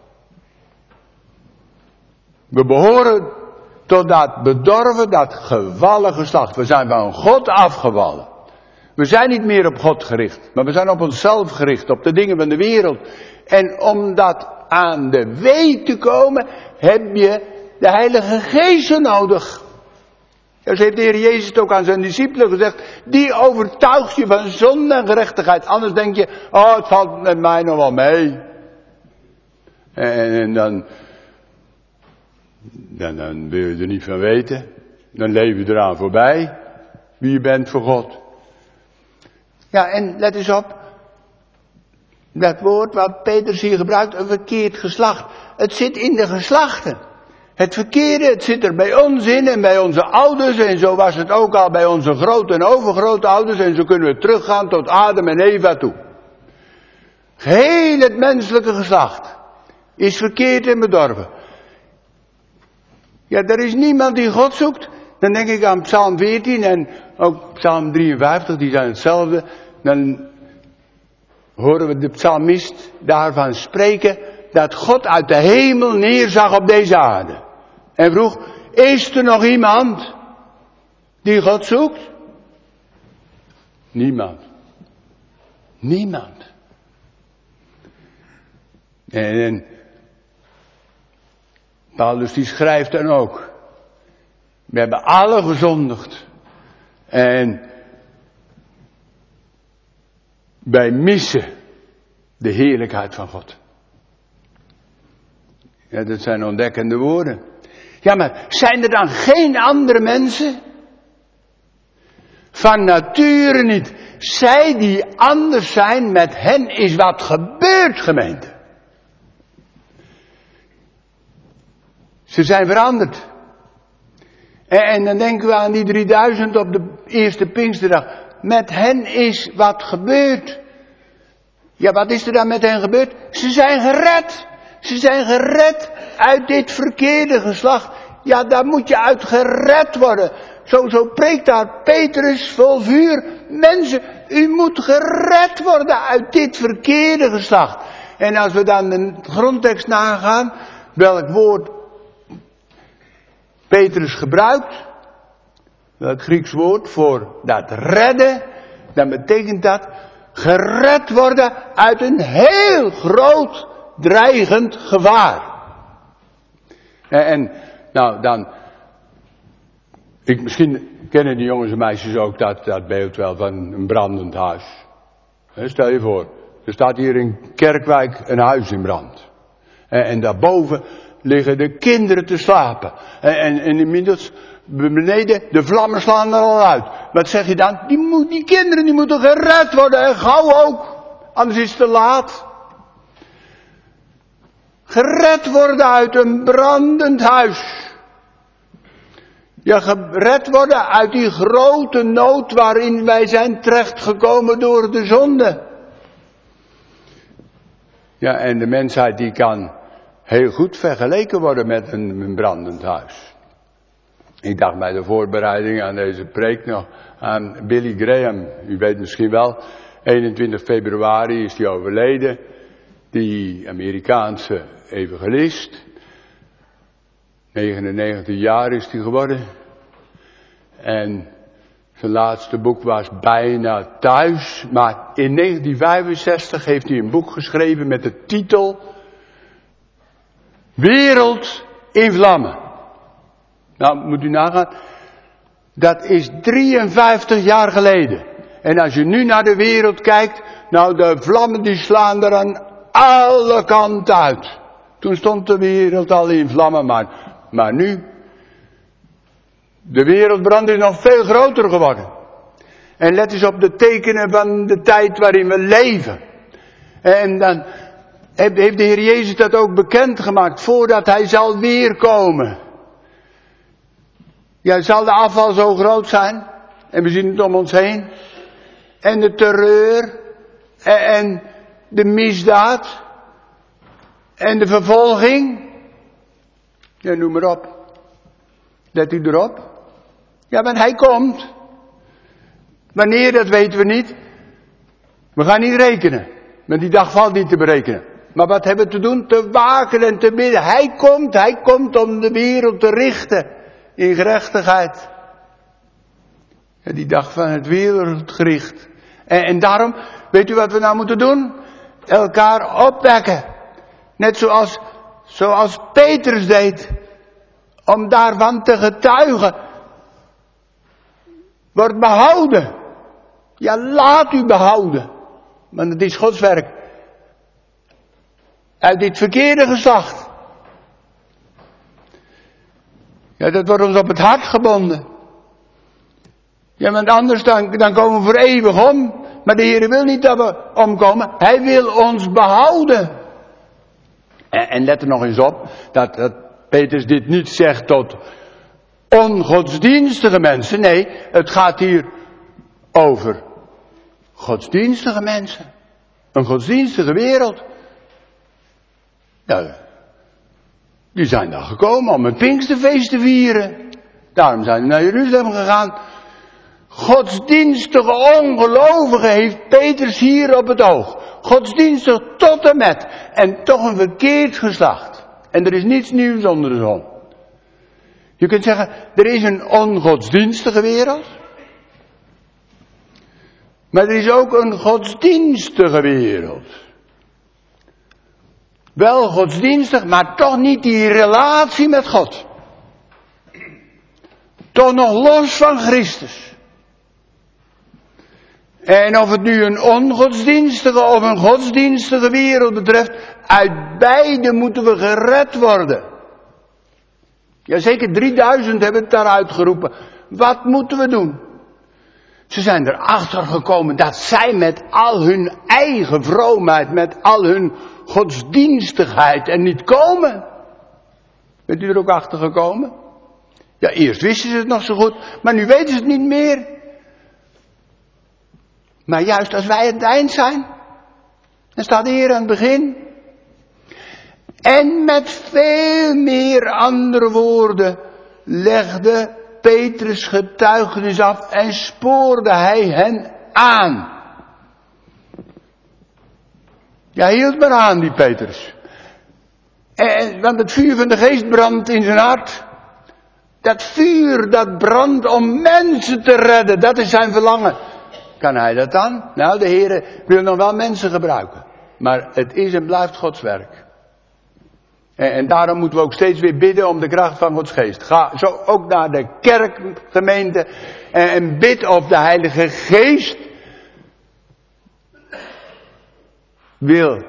We behoren tot dat bedorven, dat gevallen geslacht. We zijn van God afgevallen. We zijn niet meer op God gericht, maar we zijn op onszelf gericht, op de dingen van de wereld. En om dat aan de weet te komen, heb je de Heilige Geest nodig. Ja, zo heeft de Heer Jezus het ook aan zijn discipelen gezegd. Die overtuigt je van zonde en gerechtigheid. Anders denk je, oh, het valt met mij nog wel mee. En dan wil je er niet van weten. Dan leef je eraan voorbij. Wie je bent voor God. Ja, en let eens op. Dat woord wat Petrus hier gebruikt, een verkeerd geslacht. Het zit in de geslachten. Het verkeerde, het zit er bij ons in en bij onze ouders. En zo was het ook al bij onze grote en overgrote ouders. En zo kunnen we teruggaan tot Adam en Eva toe. Geheel het menselijke geslacht is verkeerd en bedorven. Ja, er is niemand die God zoekt. Dan denk ik aan Psalm 14 en ook Psalm 53, die zijn hetzelfde. Dan horen we de psalmist daarvan spreken dat God uit de hemel neerzag op deze aarde. En vroeg, is er nog iemand die God zoekt? Niemand. Niemand. En Paulus die schrijft dan ook. We hebben alle gezondigd. En wij missen de heerlijkheid van God. Ja, dat zijn ontdekkende woorden. Ja, maar zijn er dan geen andere mensen? Van nature niet. Zij die anders zijn, met hen is wat gebeurd, gemeente. Ze zijn veranderd. En dan denken we aan die 3000 op de eerste Pinksterdag. Met hen is wat gebeurd. Ja, wat is er dan met hen gebeurd? Ze zijn gered. Ze zijn gered uit dit verkeerde geslacht. Ja, daar moet je uit gered worden. Zo preekt daar Petrus vol vuur. Mensen, u moet gered worden uit dit verkeerde geslacht. En als we dan de grondtekst nagaan, welk woord Petrus gebruikt, welk Grieks woord voor dat redden, dan betekent dat gered worden uit een heel groot dreigend gevaar. En nou dan, misschien kennen die jongens en meisjes ook dat beeld wel van een brandend huis. Stel je voor, er staat hier in Kerkwijk een huis in brand. En daarboven liggen de kinderen te slapen. En inmiddels beneden, de vlammen slaan er al uit. Wat zeg je dan? Die kinderen die moeten gered worden en gauw ook. Anders is het te laat. Gered worden uit een brandend huis. Ja, gered worden uit die grote nood waarin wij zijn terechtgekomen door de zonde. Ja, en de mensheid die kan heel goed vergeleken worden met een brandend huis. Ik dacht bij de voorbereiding aan deze preek nog aan Billy Graham. U weet misschien wel, 21 februari is hij overleden. Die Amerikaanse evangelist. 99 jaar is hij geworden. En zijn laatste boek was Bijna Thuis. Maar in 1965 heeft hij een boek geschreven met de titel Wereld in vlammen. Nou, moet u nagaan. Dat is 53 jaar geleden. En als je nu naar de wereld kijkt, nou de vlammen die slaan er aan alle kanten uit. Toen stond de wereld al in vlammen, maar nu, de wereldbrand is nog veel groter geworden. En let eens op de tekenen van de tijd waarin we leven. En dan heeft de Heer Jezus dat ook bekendgemaakt, voordat Hij zal weerkomen. Ja, zal de afval zo groot zijn? En we zien het om ons heen. En de terreur. En de misdaad. En de vervolging. Ja, noem maar op. Let u erop. Ja, want Hij komt. Wanneer, dat weten we niet. We gaan niet rekenen. Want die dag valt niet te berekenen. Maar wat hebben we te doen? Te waken en te bidden. Hij komt om de wereld te richten. In gerechtigheid. Ja, die dag van het wereldgericht. En daarom, weet u wat we nou moeten doen? Elkaar opwekken. Net zoals Petrus deed. Om daarvan te getuigen. Word behouden. Ja, laat u behouden. Want het is Gods werk. Uit dit verkeerde geslacht. Ja, dat wordt ons op het hart gebonden. Ja, want anders dan komen we voor eeuwig om. Maar de Heer wil niet dat we omkomen. Hij wil ons behouden. En let er nog eens op. Dat Petrus dit niet zegt tot ongodsdienstige mensen. Nee, het gaat hier over godsdienstige mensen. Een godsdienstige wereld. Ja, die zijn daar gekomen om het Pinksterfeest te vieren. Daarom zijn ze naar Jeruzalem gegaan. Godsdienstige ongelovigen heeft Petrus hier op het oog. Godsdienstig tot en met. En toch een verkeerd geslacht. En er is niets nieuws onder de zon. Je kunt zeggen, er is een ongodsdienstige wereld. Maar er is ook een godsdienstige wereld. Wel godsdienstig, maar toch niet die relatie met God. Toch nog los van Christus. En of het nu een ongodsdienstige of een godsdienstige wereld betreft, uit beide moeten we gered worden. Ja, zeker 3000 hebben het daaruit geroepen. Wat moeten we doen? Ze zijn erachter gekomen dat zij met al hun eigen vroomheid, met al hun godsdienstigheid er niet komen. Bent u er ook achter gekomen? Ja, eerst wisten ze het nog zo goed, maar nu weten ze het niet meer. Maar juist als wij het eind zijn, dan staat de Heer aan het begin. En met veel meer andere woorden legde Petrus getuigenis af en spoorde hij hen aan. Ja, hield maar aan die Petrus. Want het vuur van de geest brandt in zijn hart. Dat vuur dat brandt om mensen te redden, dat is zijn verlangen. Kan hij dat dan? Nou, de Heer wil nog wel mensen gebruiken. Maar het is en blijft Gods werk. En daarom moeten we ook steeds weer bidden om de kracht van Gods geest. Ga zo ook naar de kerkgemeente en bid of de Heilige Geest wil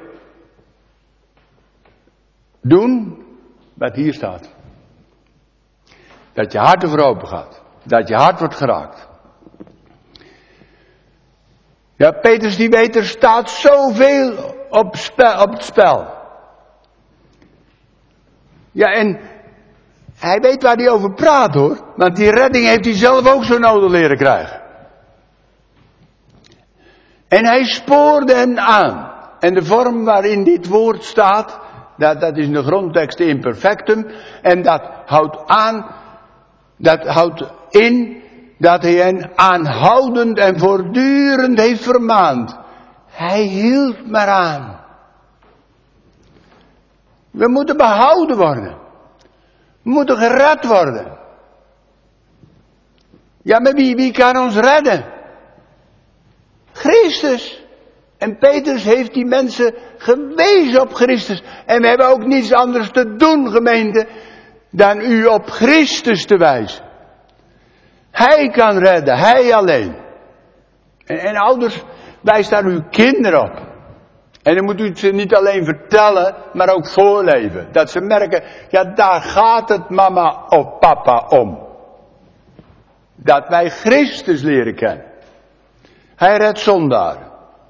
doen wat hier staat. Dat je hart ervoor open gaat. Dat je hart wordt geraakt. Ja, Petrus die weet, er staat zoveel op het spel. Ja, en hij weet waar hij over praat hoor. Want die redding heeft hij zelf ook zo nodig leren krijgen. En hij spoorde hen aan. En de vorm waarin dit woord staat, dat is in de grondtekst imperfectum. En dat houdt in dat hij hen aanhoudend en voortdurend heeft vermaand. Hij hield maar aan. We moeten behouden worden. We moeten gered worden. Ja, maar wie kan ons redden? Christus. En Petrus heeft die mensen gewezen op Christus. En we hebben ook niets anders te doen, gemeente, dan u op Christus te wijzen. Hij kan redden, hij alleen. En ouders, wijs daar uw kinderen op. En dan moet u het ze niet alleen vertellen, maar ook voorleven. Dat ze merken, ja, daar gaat het mama of papa om. Dat wij Christus leren kennen. Hij redt zondaren.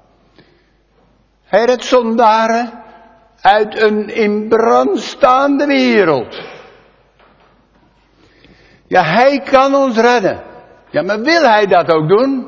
Hij redt zondaren uit een in brand staande wereld. Ja, hij kan ons redden. Ja, maar wil hij dat ook doen?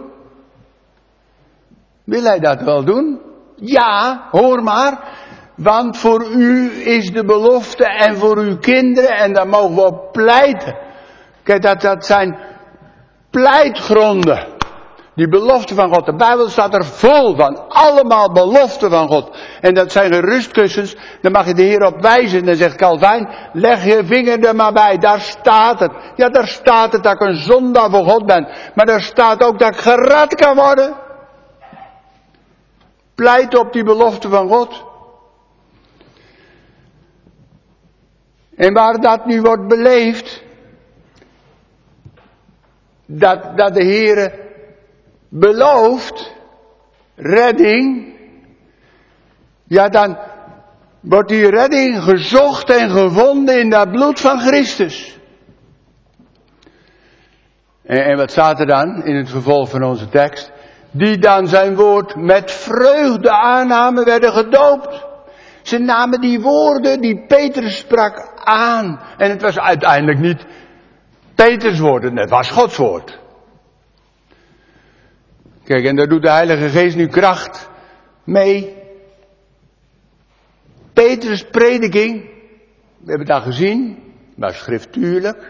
Wil hij dat wel doen? Ja, hoor maar. Want voor u is de belofte en voor uw kinderen, en daar mogen we op pleiten. Kijk, dat zijn pleitgronden. Die belofte van God. De Bijbel staat er vol van. Allemaal beloften van God. En dat zijn gerustkussens. Dan mag je de Heer op wijzen. Dan zegt Calvijn, leg je vinger er maar bij. Daar staat het. Ja, daar staat het dat ik een zondaar voor God ben. Maar daar staat ook dat ik gered kan worden. Pleit op die belofte van God. En waar dat nu wordt beleefd. Dat de Heer belooft redding. Ja, dan wordt die redding gezocht en gevonden in dat bloed van Christus. En wat staat er dan in het vervolg van onze tekst? Die dan zijn woord met vreugde aannamen, werden gedoopt. Ze namen die woorden die Petrus sprak aan. En het was uiteindelijk niet Petrus woorden, het was Gods woord. Kijk, en daar doet de Heilige Geest nu kracht mee. Petrus' prediking, we hebben dat gezien, maar schriftuurlijk.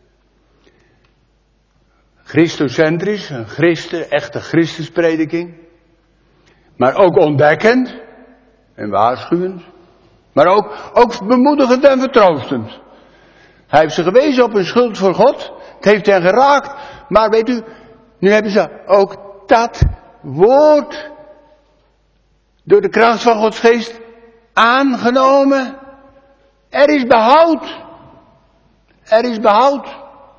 Christocentrisch, een echte Christusprediking. Maar ook ontdekkend en waarschuwend. Maar ook bemoedigend en vertroostend. Hij heeft ze gewezen op hun schuld voor God. Het heeft hen geraakt. Maar weet u, nu hebben ze ook dat woord door de kracht van Gods geest aangenomen. Er is behoud. Er is behoud.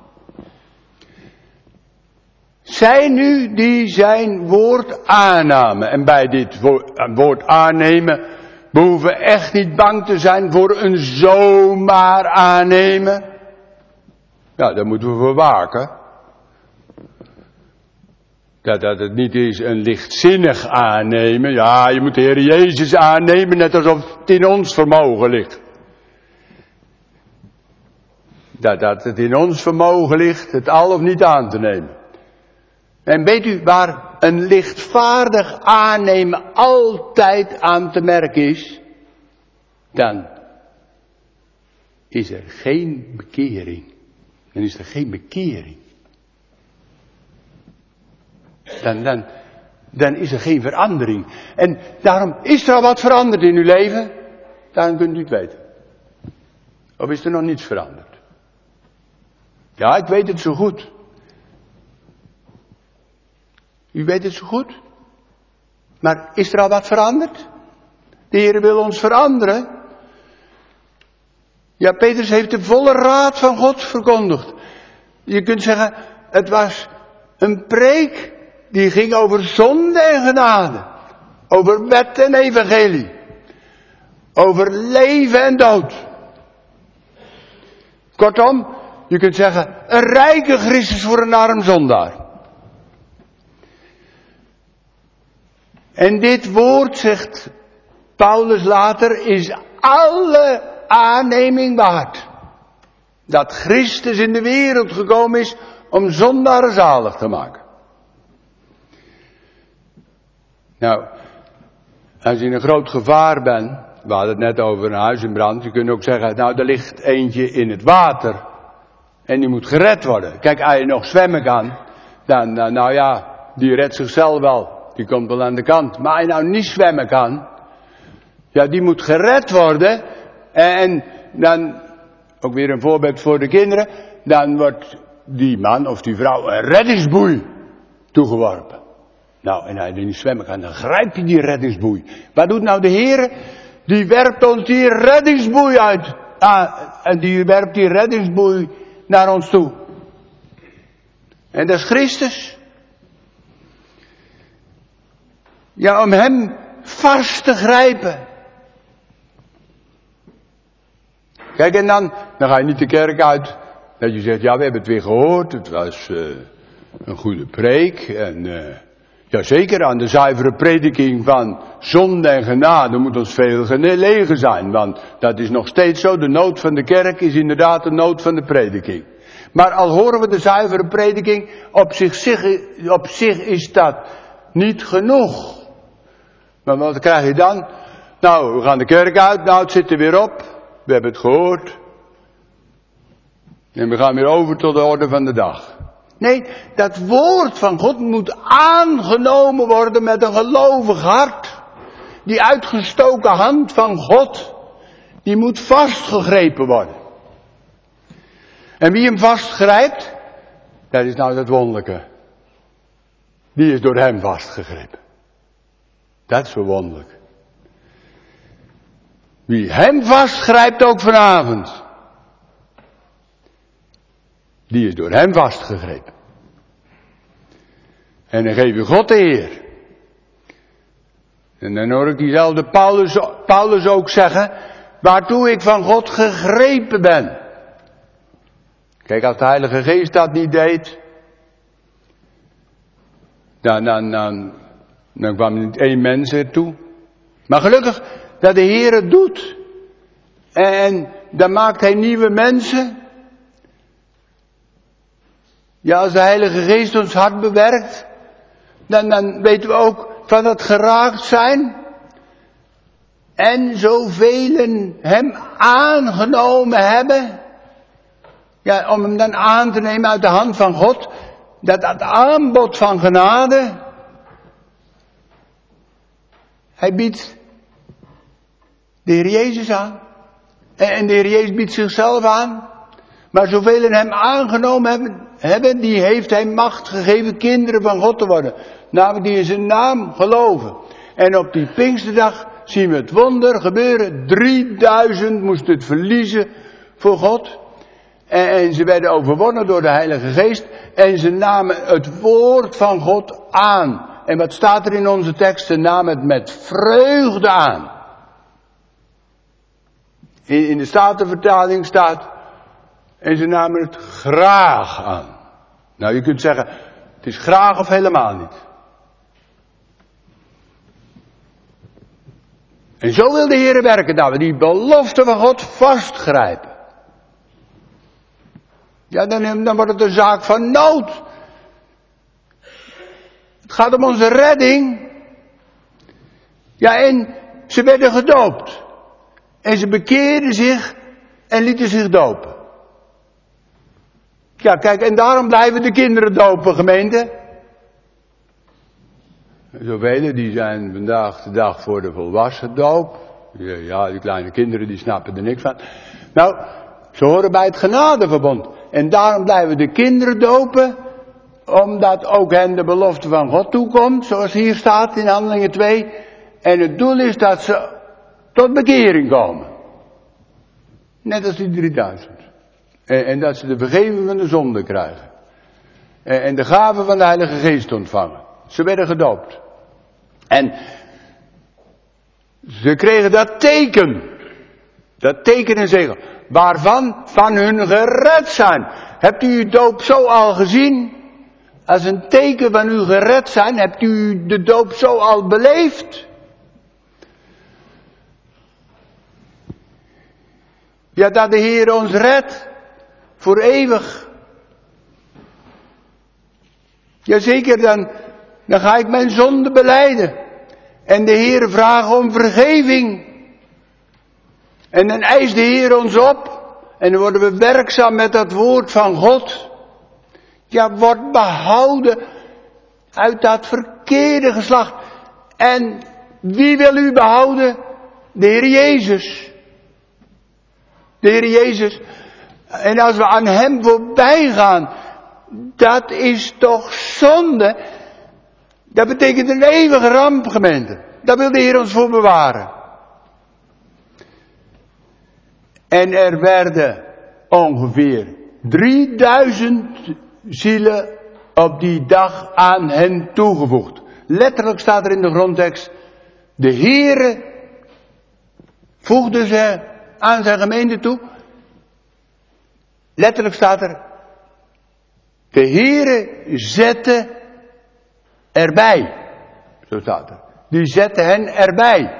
Zij nu die zijn woord aannamen. En bij dit woord aannemen, we hoeven echt niet bang te zijn voor een zomaar aannemen. Ja, daar moeten we voor waken. Dat het niet is een lichtzinnig aannemen. Ja, je moet de Heer Jezus aannemen, net alsof het in ons vermogen ligt. Dat het in ons vermogen ligt, het al of niet aan te nemen. En weet u waar een lichtvaardig aannemen altijd aan te merken is? Dan is er geen bekering. Dan is er geen bekering. Dan is er geen verandering. En daarom is er al wat veranderd in uw leven. Daarom kunt u het weten. Of is er nog niets veranderd? Ja, ik weet het zo goed. U weet het zo goed. Maar is er al wat veranderd? De Heer wil ons veranderen. Ja, Petrus heeft de volle raad van God verkondigd. Je kunt zeggen, het was een preek die ging over zonde en genade. Over wet en evangelie. Over leven en dood. Kortom, je kunt zeggen, een rijke Christus voor een arm zondaar. En dit woord, zegt Paulus later, is alle aanneming waard. Dat Christus in de wereld gekomen is om zondaren zalig te maken. Nou, als je in een groot gevaar bent, we hadden het net over een huis in brand, je kunt ook zeggen, nou er ligt eentje in het water en die moet gered worden. Kijk, als je nog zwemmen kan, dan nou ja, die redt zichzelf wel, die komt wel aan de kant. Maar als je nou niet zwemmen kan, ja, die moet gered worden en dan, ook weer een voorbeeld voor de kinderen, dan wordt die man of die vrouw een reddingsboei toegeworpen. Nou, en als je niet zwemmen kan, dan grijp je die reddingsboei. Wat doet nou de Heer? Die werpt ons die reddingsboei uit. En die werpt die reddingsboei naar ons toe. En dat is Christus. Ja, om hem vast te grijpen. Kijk, en dan ga je niet de kerk uit. Dat je zegt, ja, we hebben het weer gehoord. Het was een goede preek. En ja, zeker aan de zuivere prediking van zonde en genade moet ons veel gelegen zijn. Want dat is nog steeds zo. De nood van de kerk is inderdaad de nood van de prediking. Maar al horen we de zuivere prediking, op zich is dat niet genoeg. Maar wat krijg je dan? Nou, we gaan de kerk uit. Nou, het zit er weer op. We hebben het gehoord. En we gaan weer over tot de orde van de dag. Nee, dat woord van God moet aangenomen worden met een gelovig hart. Die uitgestoken hand van God, die moet vastgegrepen worden. En wie hem vastgrijpt, dat is nou het wonderlijke. Die is door hem vastgegrepen. Dat is zo wonderlijk. Wie hem vastgrijpt ook vanavond, die is door hem vastgegrepen. En dan geef je God de eer. En dan hoor ik diezelfde Paulus ook zeggen, waartoe ik van God gegrepen ben. Kijk, als de Heilige Geest dat niet deed, dan kwam niet één mens ertoe. Maar gelukkig dat de Heer het doet. En dan maakt hij nieuwe mensen. Ja, als de Heilige Geest ons hart bewerkt, dan weten we ook van dat geraakt zijn. En zoveel hem aangenomen hebben. Ja, om hem dan aan te nemen uit de hand van God. Dat aanbod van genade. Hij biedt de Heer Jezus aan. En de Heer Jezus biedt zichzelf aan. Maar zoveel hem aangenomen hebben, die heeft hij macht gegeven kinderen van God te worden. Namelijk die in zijn naam geloven. En op die Pinksterdag zien we het wonder gebeuren. 3000 moesten het verliezen voor God. En ze werden overwonnen door de Heilige Geest. En ze namen het woord van God aan. En wat staat er in onze tekst? Ze namen het met vreugde aan. In de Statenvertaling staat, en ze namen het graag aan. Nou, je kunt zeggen, het is graag of helemaal niet. En zo wil de Heer werken, dat we die belofte van God vastgrijpen. Ja, dan wordt het een zaak van nood. Het gaat om onze redding. Ja, en ze werden gedoopt. En ze bekeerden zich en lieten zich dopen. Ja, kijk, en daarom blijven de kinderen dopen, gemeente. Zoveel die zijn vandaag de dag voor de volwassen doop. Ja, die kleine kinderen die snappen er niks van. Nou, ze horen bij het genadeverbond. En daarom blijven de kinderen dopen, omdat ook hen de belofte van God toekomt, zoals hier staat in Handelingen 2. En het doel is dat ze tot bekering komen. Net als die 3000. En dat ze de vergeving van de zonde krijgen. En de gave van de Heilige Geest ontvangen. Ze werden gedoopt. En ze kregen dat teken. Dat teken en zegel. Waarvan? Van hun gered zijn. Hebt u uw doop zo al gezien? Als een teken van uw gered zijn, hebt u de doop zo al beleefd? Ja, dat de Heer ons redt. Voor eeuwig. Jazeker, dan ga ik mijn zonde belijden. En de Heer vragen om vergeving. En dan eist de Heer ons op. En dan worden we werkzaam met dat woord van God. Ja, wordt behouden uit dat verkeerde geslacht. En wie wil u behouden? De Heer Jezus. De Heer Jezus. En als we aan Hem voorbij gaan, dat is toch zonde. Dat betekent een eeuwige ramp, gemeente. Daar wil de Heer ons voor bewaren. En er werden ongeveer 3000 zielen op die dag aan hen toegevoegd. Letterlijk staat er in de grondtekst, de Heere voegde ze aan zijn gemeente toe. Letterlijk staat er, de Heere zette erbij. Zo staat er. Die zette hen erbij.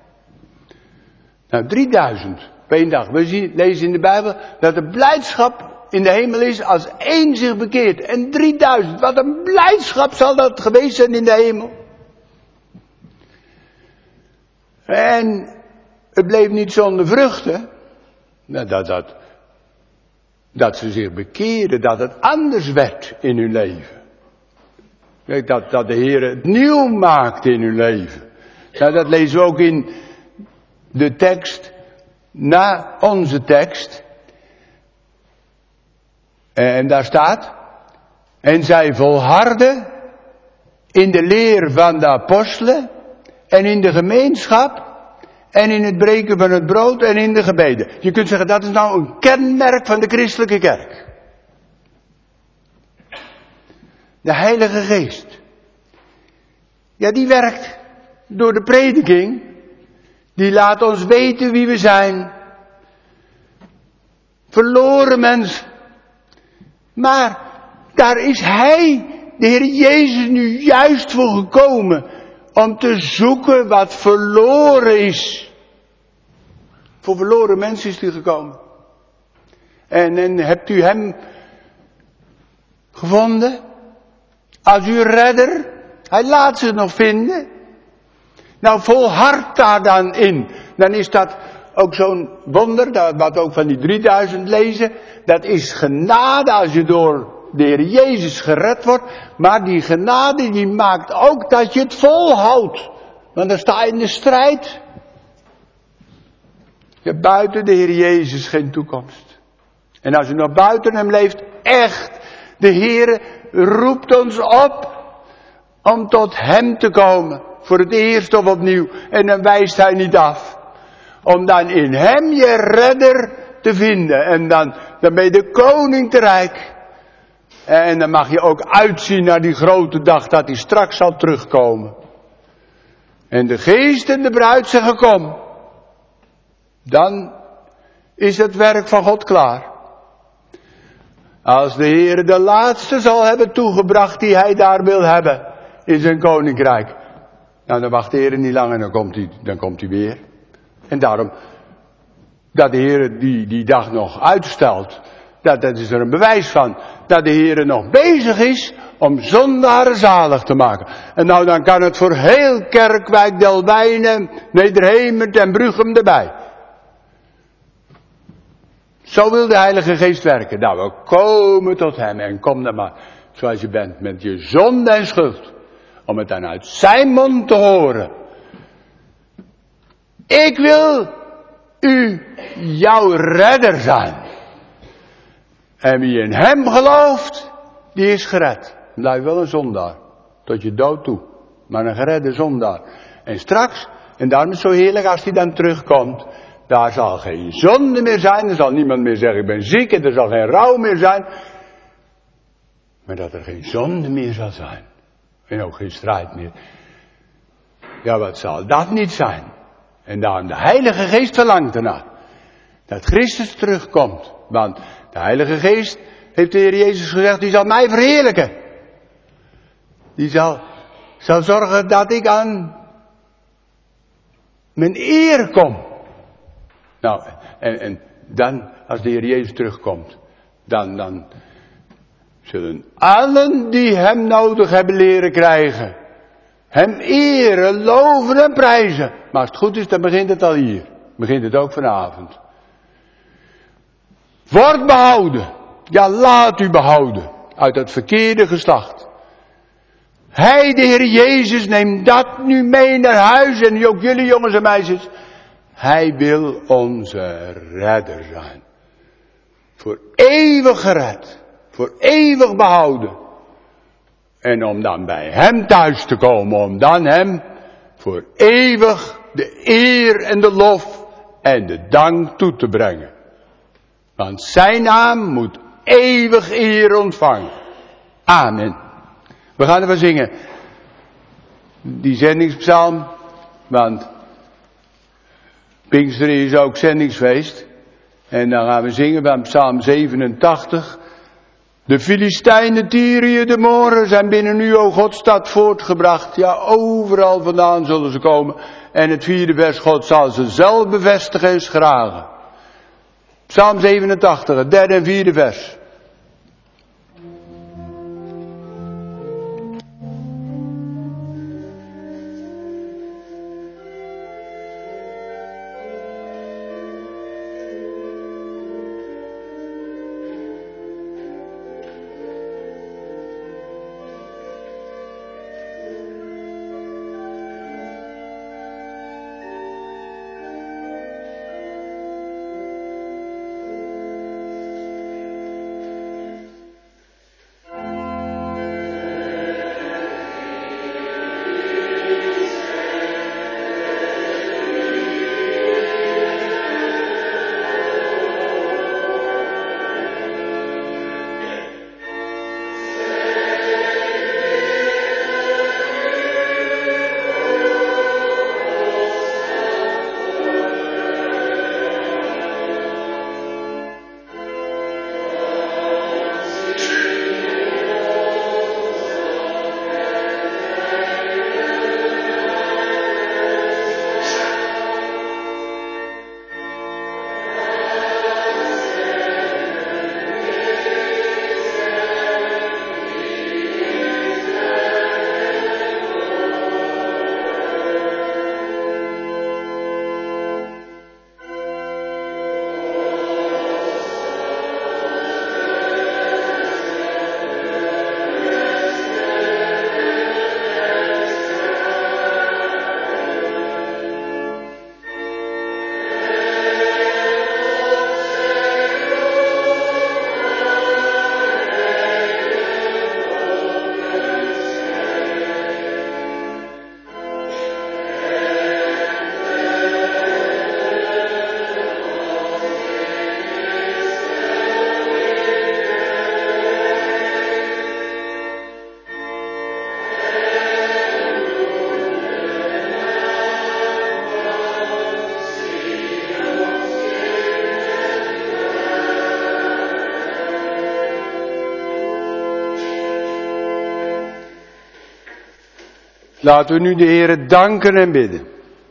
Nou, 3000 op één dag. We lezen in de Bijbel dat de blijdschap in de hemel is als één zich bekeert. En 3000, wat een blijdschap zal dat geweest zijn in de hemel. En het bleef niet zonder vruchten. Dat ze zich bekeerden, dat het anders werd in hun leven. Dat de Heer het nieuw maakt in hun leven. Nou, dat lezen we ook in de tekst, na onze tekst. En daar staat, en zij volharden in de leer van de apostelen en in de gemeenschap en in het breken van het brood en in de gebeden. Je kunt zeggen, dat is nou een kenmerk van de christelijke kerk. De Heilige Geest. Ja, die werkt door de prediking. Die laat ons weten wie we zijn. Verloren mensen. Maar daar is Hij, de Heer Jezus, nu juist voor gekomen. Om te zoeken wat verloren is. Voor verloren mensen is Hij gekomen. En hebt u Hem gevonden? Als uw redder? Hij laat zich nog vinden. Nou, volhard daar dan in. Dan is dat ook zo'n wonder, wat ook van die 3000 lezen. Dat is genade als je door de Heer Jezus gered wordt. Maar die genade die maakt ook dat je het volhoudt. Want dan sta je in de strijd. Je hebt buiten de Heer Jezus geen toekomst. En als je nog buiten Hem leeft, echt. De Heer roept ons op om tot Hem te komen. Voor het eerst of opnieuw. En dan wijst Hij niet af. Om dan in Hem je redder te vinden. En dan ben je de koning te rijk. En dan mag je ook uitzien naar die grote dag dat Hij straks zal terugkomen. En de geest en de bruid zeggen kom. Dan is het werk van God klaar. Als de Heer de laatste zal hebben toegebracht die Hij daar wil hebben. In zijn koninkrijk. Nou, dan wacht de Heer niet lang en dan komt hij weer. En daarom, dat de Heer die dag nog uitstelt, dat is er een bewijs van. Dat de Heer nog bezig is om zondaren zalig te maken. En nou, dan kan het voor heel Kerkwijk, Delwijnen, Nederhemert en Bruchem erbij. Zo wil de Heilige Geest werken. Nou, we komen tot Hem en kom dan maar zoals je bent met je zonde en schuld. Om het dan uit zijn mond te horen. Ik wil u jouw redder zijn. En wie in Hem gelooft, die is gered. Blijf wel een zondaar. Tot je dood toe. Maar een geredde zondaar. En straks, en daarom is het zo heerlijk als hij dan terugkomt. Daar zal geen zonde meer zijn. Er zal niemand meer zeggen ik ben ziek. En er zal geen rouw meer zijn. Maar dat er geen zonde meer zal zijn. En ook geen strijd meer. Ja, wat zal dat niet zijn? En daarom de Heilige Geest verlangt ernaar. Dat Christus terugkomt. Want de Heilige Geest, heeft de Heer Jezus gezegd, die zal mij verheerlijken. Die zal zorgen dat ik aan mijn eer kom. Nou, en dan, als de Heer Jezus terugkomt, dan zullen allen die hem nodig hebben leren krijgen, hem eren, loven en prijzen. Maar als het goed is, dan begint het al hier. Begint het ook vanavond. Word behouden. Ja, laat u behouden. Uit het verkeerde geslacht. Hij, de Heer Jezus, neemt dat nu mee naar huis. En ook jullie jongens en meisjes. Hij wil onze redder zijn. Voor eeuwig gered. Voor eeuwig behouden. En om dan bij hem thuis te komen. Om dan hem voor eeuwig de eer en de lof en de dank toe te brengen. Want zijn naam moet eeuwig eer ontvangen. Amen. We gaan ervan zingen. Die zendingspsalm. Want Pinksteren is ook zendingsfeest. En dan gaan we zingen van psalm 87. De Filistijnen, Tyrië, de Moren zijn binnen u, o God, stad voortgebracht. Ja, overal vandaan zullen ze komen. En het 4e vers, God zal ze zelf bevestigen en schragen. Psalm 87, het 3e en 4e vers. Laten we nu de Heere danken en bidden.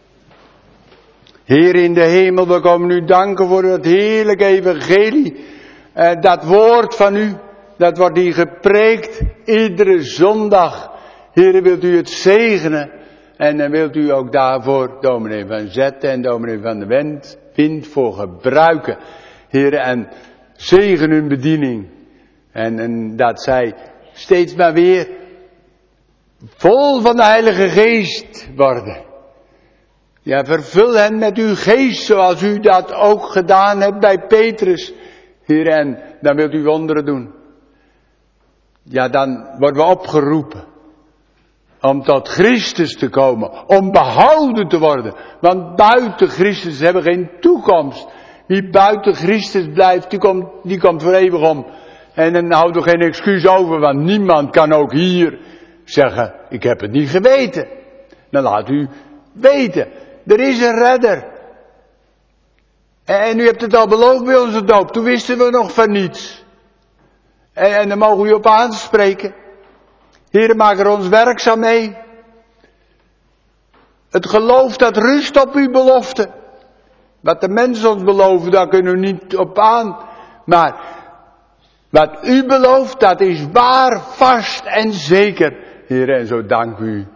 Heer in de hemel, we komen u danken voor het heerlijke evangelie. Dat woord van u, dat wordt hier gepreekt iedere zondag. Heer, wilt u het zegenen. En dan wilt u ook daarvoor dominee van Zetten en dominee van de Wind voor gebruiken. Heer, en zegen hun bediening. En dat zij steeds maar weer vol van de Heilige Geest worden. Ja, vervul hen met uw geest zoals u dat ook gedaan hebt bij Petrus. Heer, en dan wilt u wonderen doen. Ja, dan worden we opgeroepen om tot Christus te komen, om behouden te worden. Want buiten Christus hebben we geen toekomst. Wie buiten Christus blijft, die komt voor eeuwig om. En dan houdt er geen excuus over, want niemand kan ook hier zeggen, ik heb het niet geweten. Dan laat u weten, er is een redder. En u hebt het al beloofd bij onze doop, toen wisten we nog van niets. En dan mogen we u op aanspreken. Heer, maak er ons werkzaam mee. Het geloof dat rust op uw belofte. Wat de mensen ons beloven, daar kunnen we niet op aan. Maar wat u belooft, dat is waar, vast en zeker. Heer, en zo dank u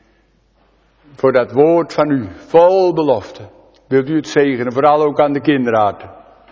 voor dat woord van u, vol belofte. Wilt u het zegenen, vooral ook aan de kinderharten.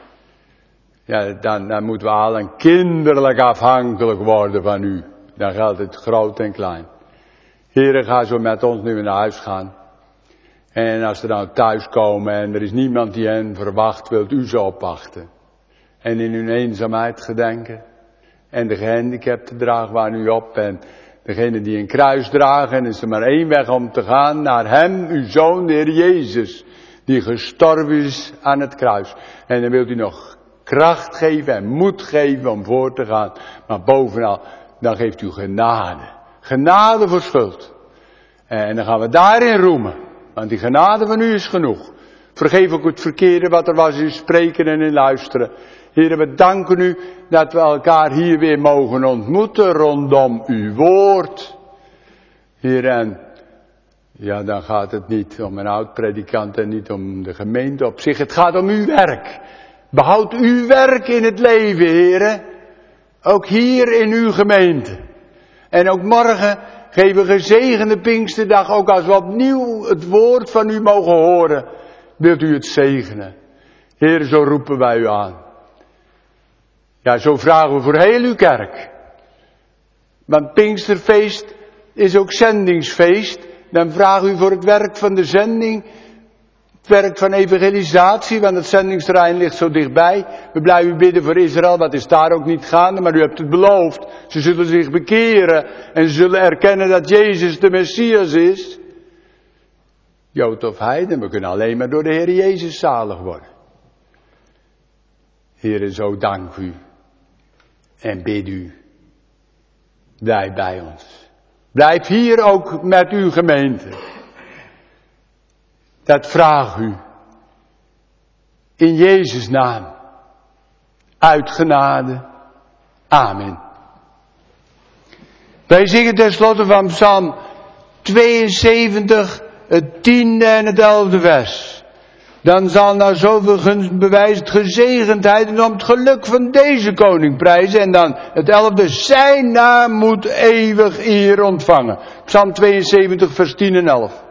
Ja, dan moeten we allen kinderlijk afhankelijk worden van u. Dan geldt het groot en klein. Heer, ga zo met ons nu naar huis gaan. En als ze dan thuis komen en er is niemand die hen verwacht, wilt u ze opwachten. En in hun eenzaamheid gedenken. En de gehandicapten dragen we aan u op. En degene die een kruis dragen, en is er maar één weg om te gaan, naar hem, uw Zoon, de Heer Jezus, die gestorven is aan het kruis. En dan wilt u nog kracht geven en moed geven om voor te gaan. Maar bovenal, dan geeft u genade. Genade voor schuld. En dan gaan we daarin roemen. Want die genade van u is genoeg. Vergeef ook het verkeerde wat er was in spreken en in luisteren. Heren, we danken u dat we elkaar hier weer mogen ontmoeten rondom uw woord. Heer, en ja, dan gaat het niet om een oud-predikant en niet om de gemeente op zich. Het gaat om uw werk. Behoud uw werk in het leven, heren. Ook hier in uw gemeente. En ook morgen geven we gezegende Pinksterdag, ook als we opnieuw het woord van u mogen horen. Wilt u het zegenen. Heer, zo roepen wij u aan. Ja, zo vragen we voor heel uw kerk. Want Pinksterfeest is ook zendingsfeest. Dan vragen we u voor het werk van de zending. Het werk van evangelisatie, want het zendingsterrein ligt zo dichtbij. We blijven bidden voor Israël, wat is daar ook niet gaande, maar u hebt het beloofd. Ze zullen zich bekeren en ze zullen erkennen dat Jezus de Messias is. Jood of heiden, we kunnen alleen maar door de Heer Jezus zalig worden. Heere, zo dank u en bid u. Blijf bij ons. Blijf hier ook met uw gemeente. Dat vraag u. In Jezus' naam. Uit genade. Amen. Wij zingen tenslotte van Psalm 72, het 10e en het 11e vers. Dan zal naar zoveel gunst bewijst gezegendheid en om het geluk van deze koning prijzen. En dan het 11e, zijn naam moet eeuwig eer ontvangen. Psalm 72, vers 10 en 11.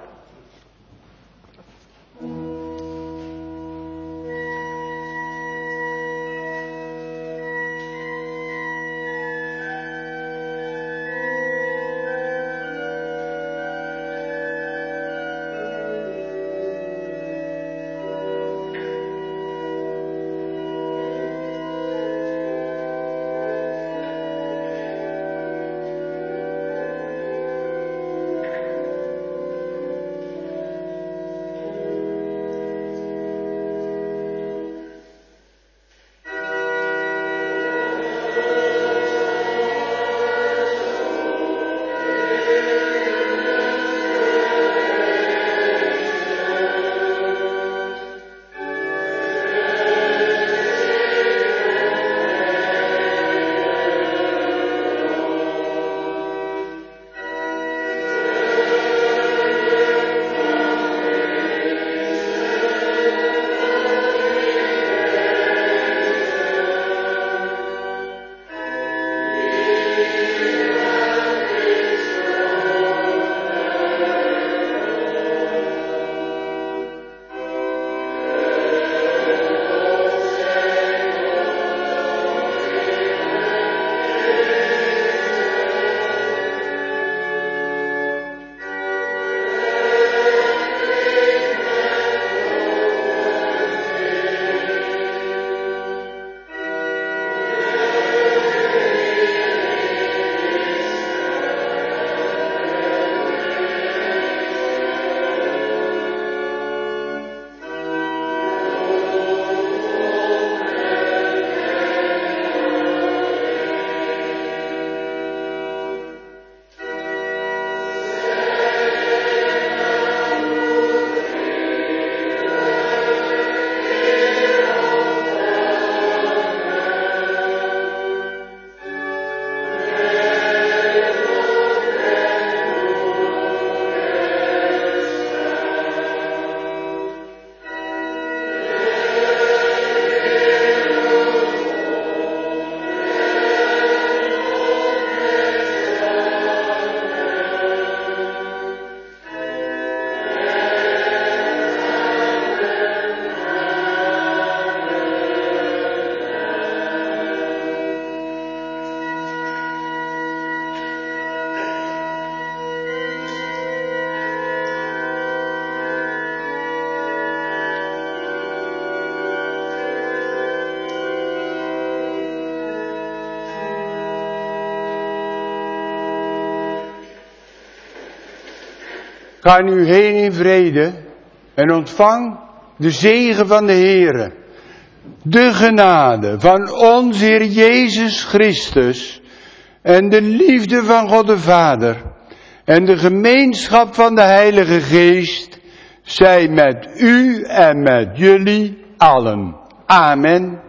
Ga nu heen in vrede en ontvang de zegen van de Heere. De genade van ons Heer Jezus Christus en de liefde van God de Vader en de gemeenschap van de Heilige Geest zij met u en met jullie allen. Amen.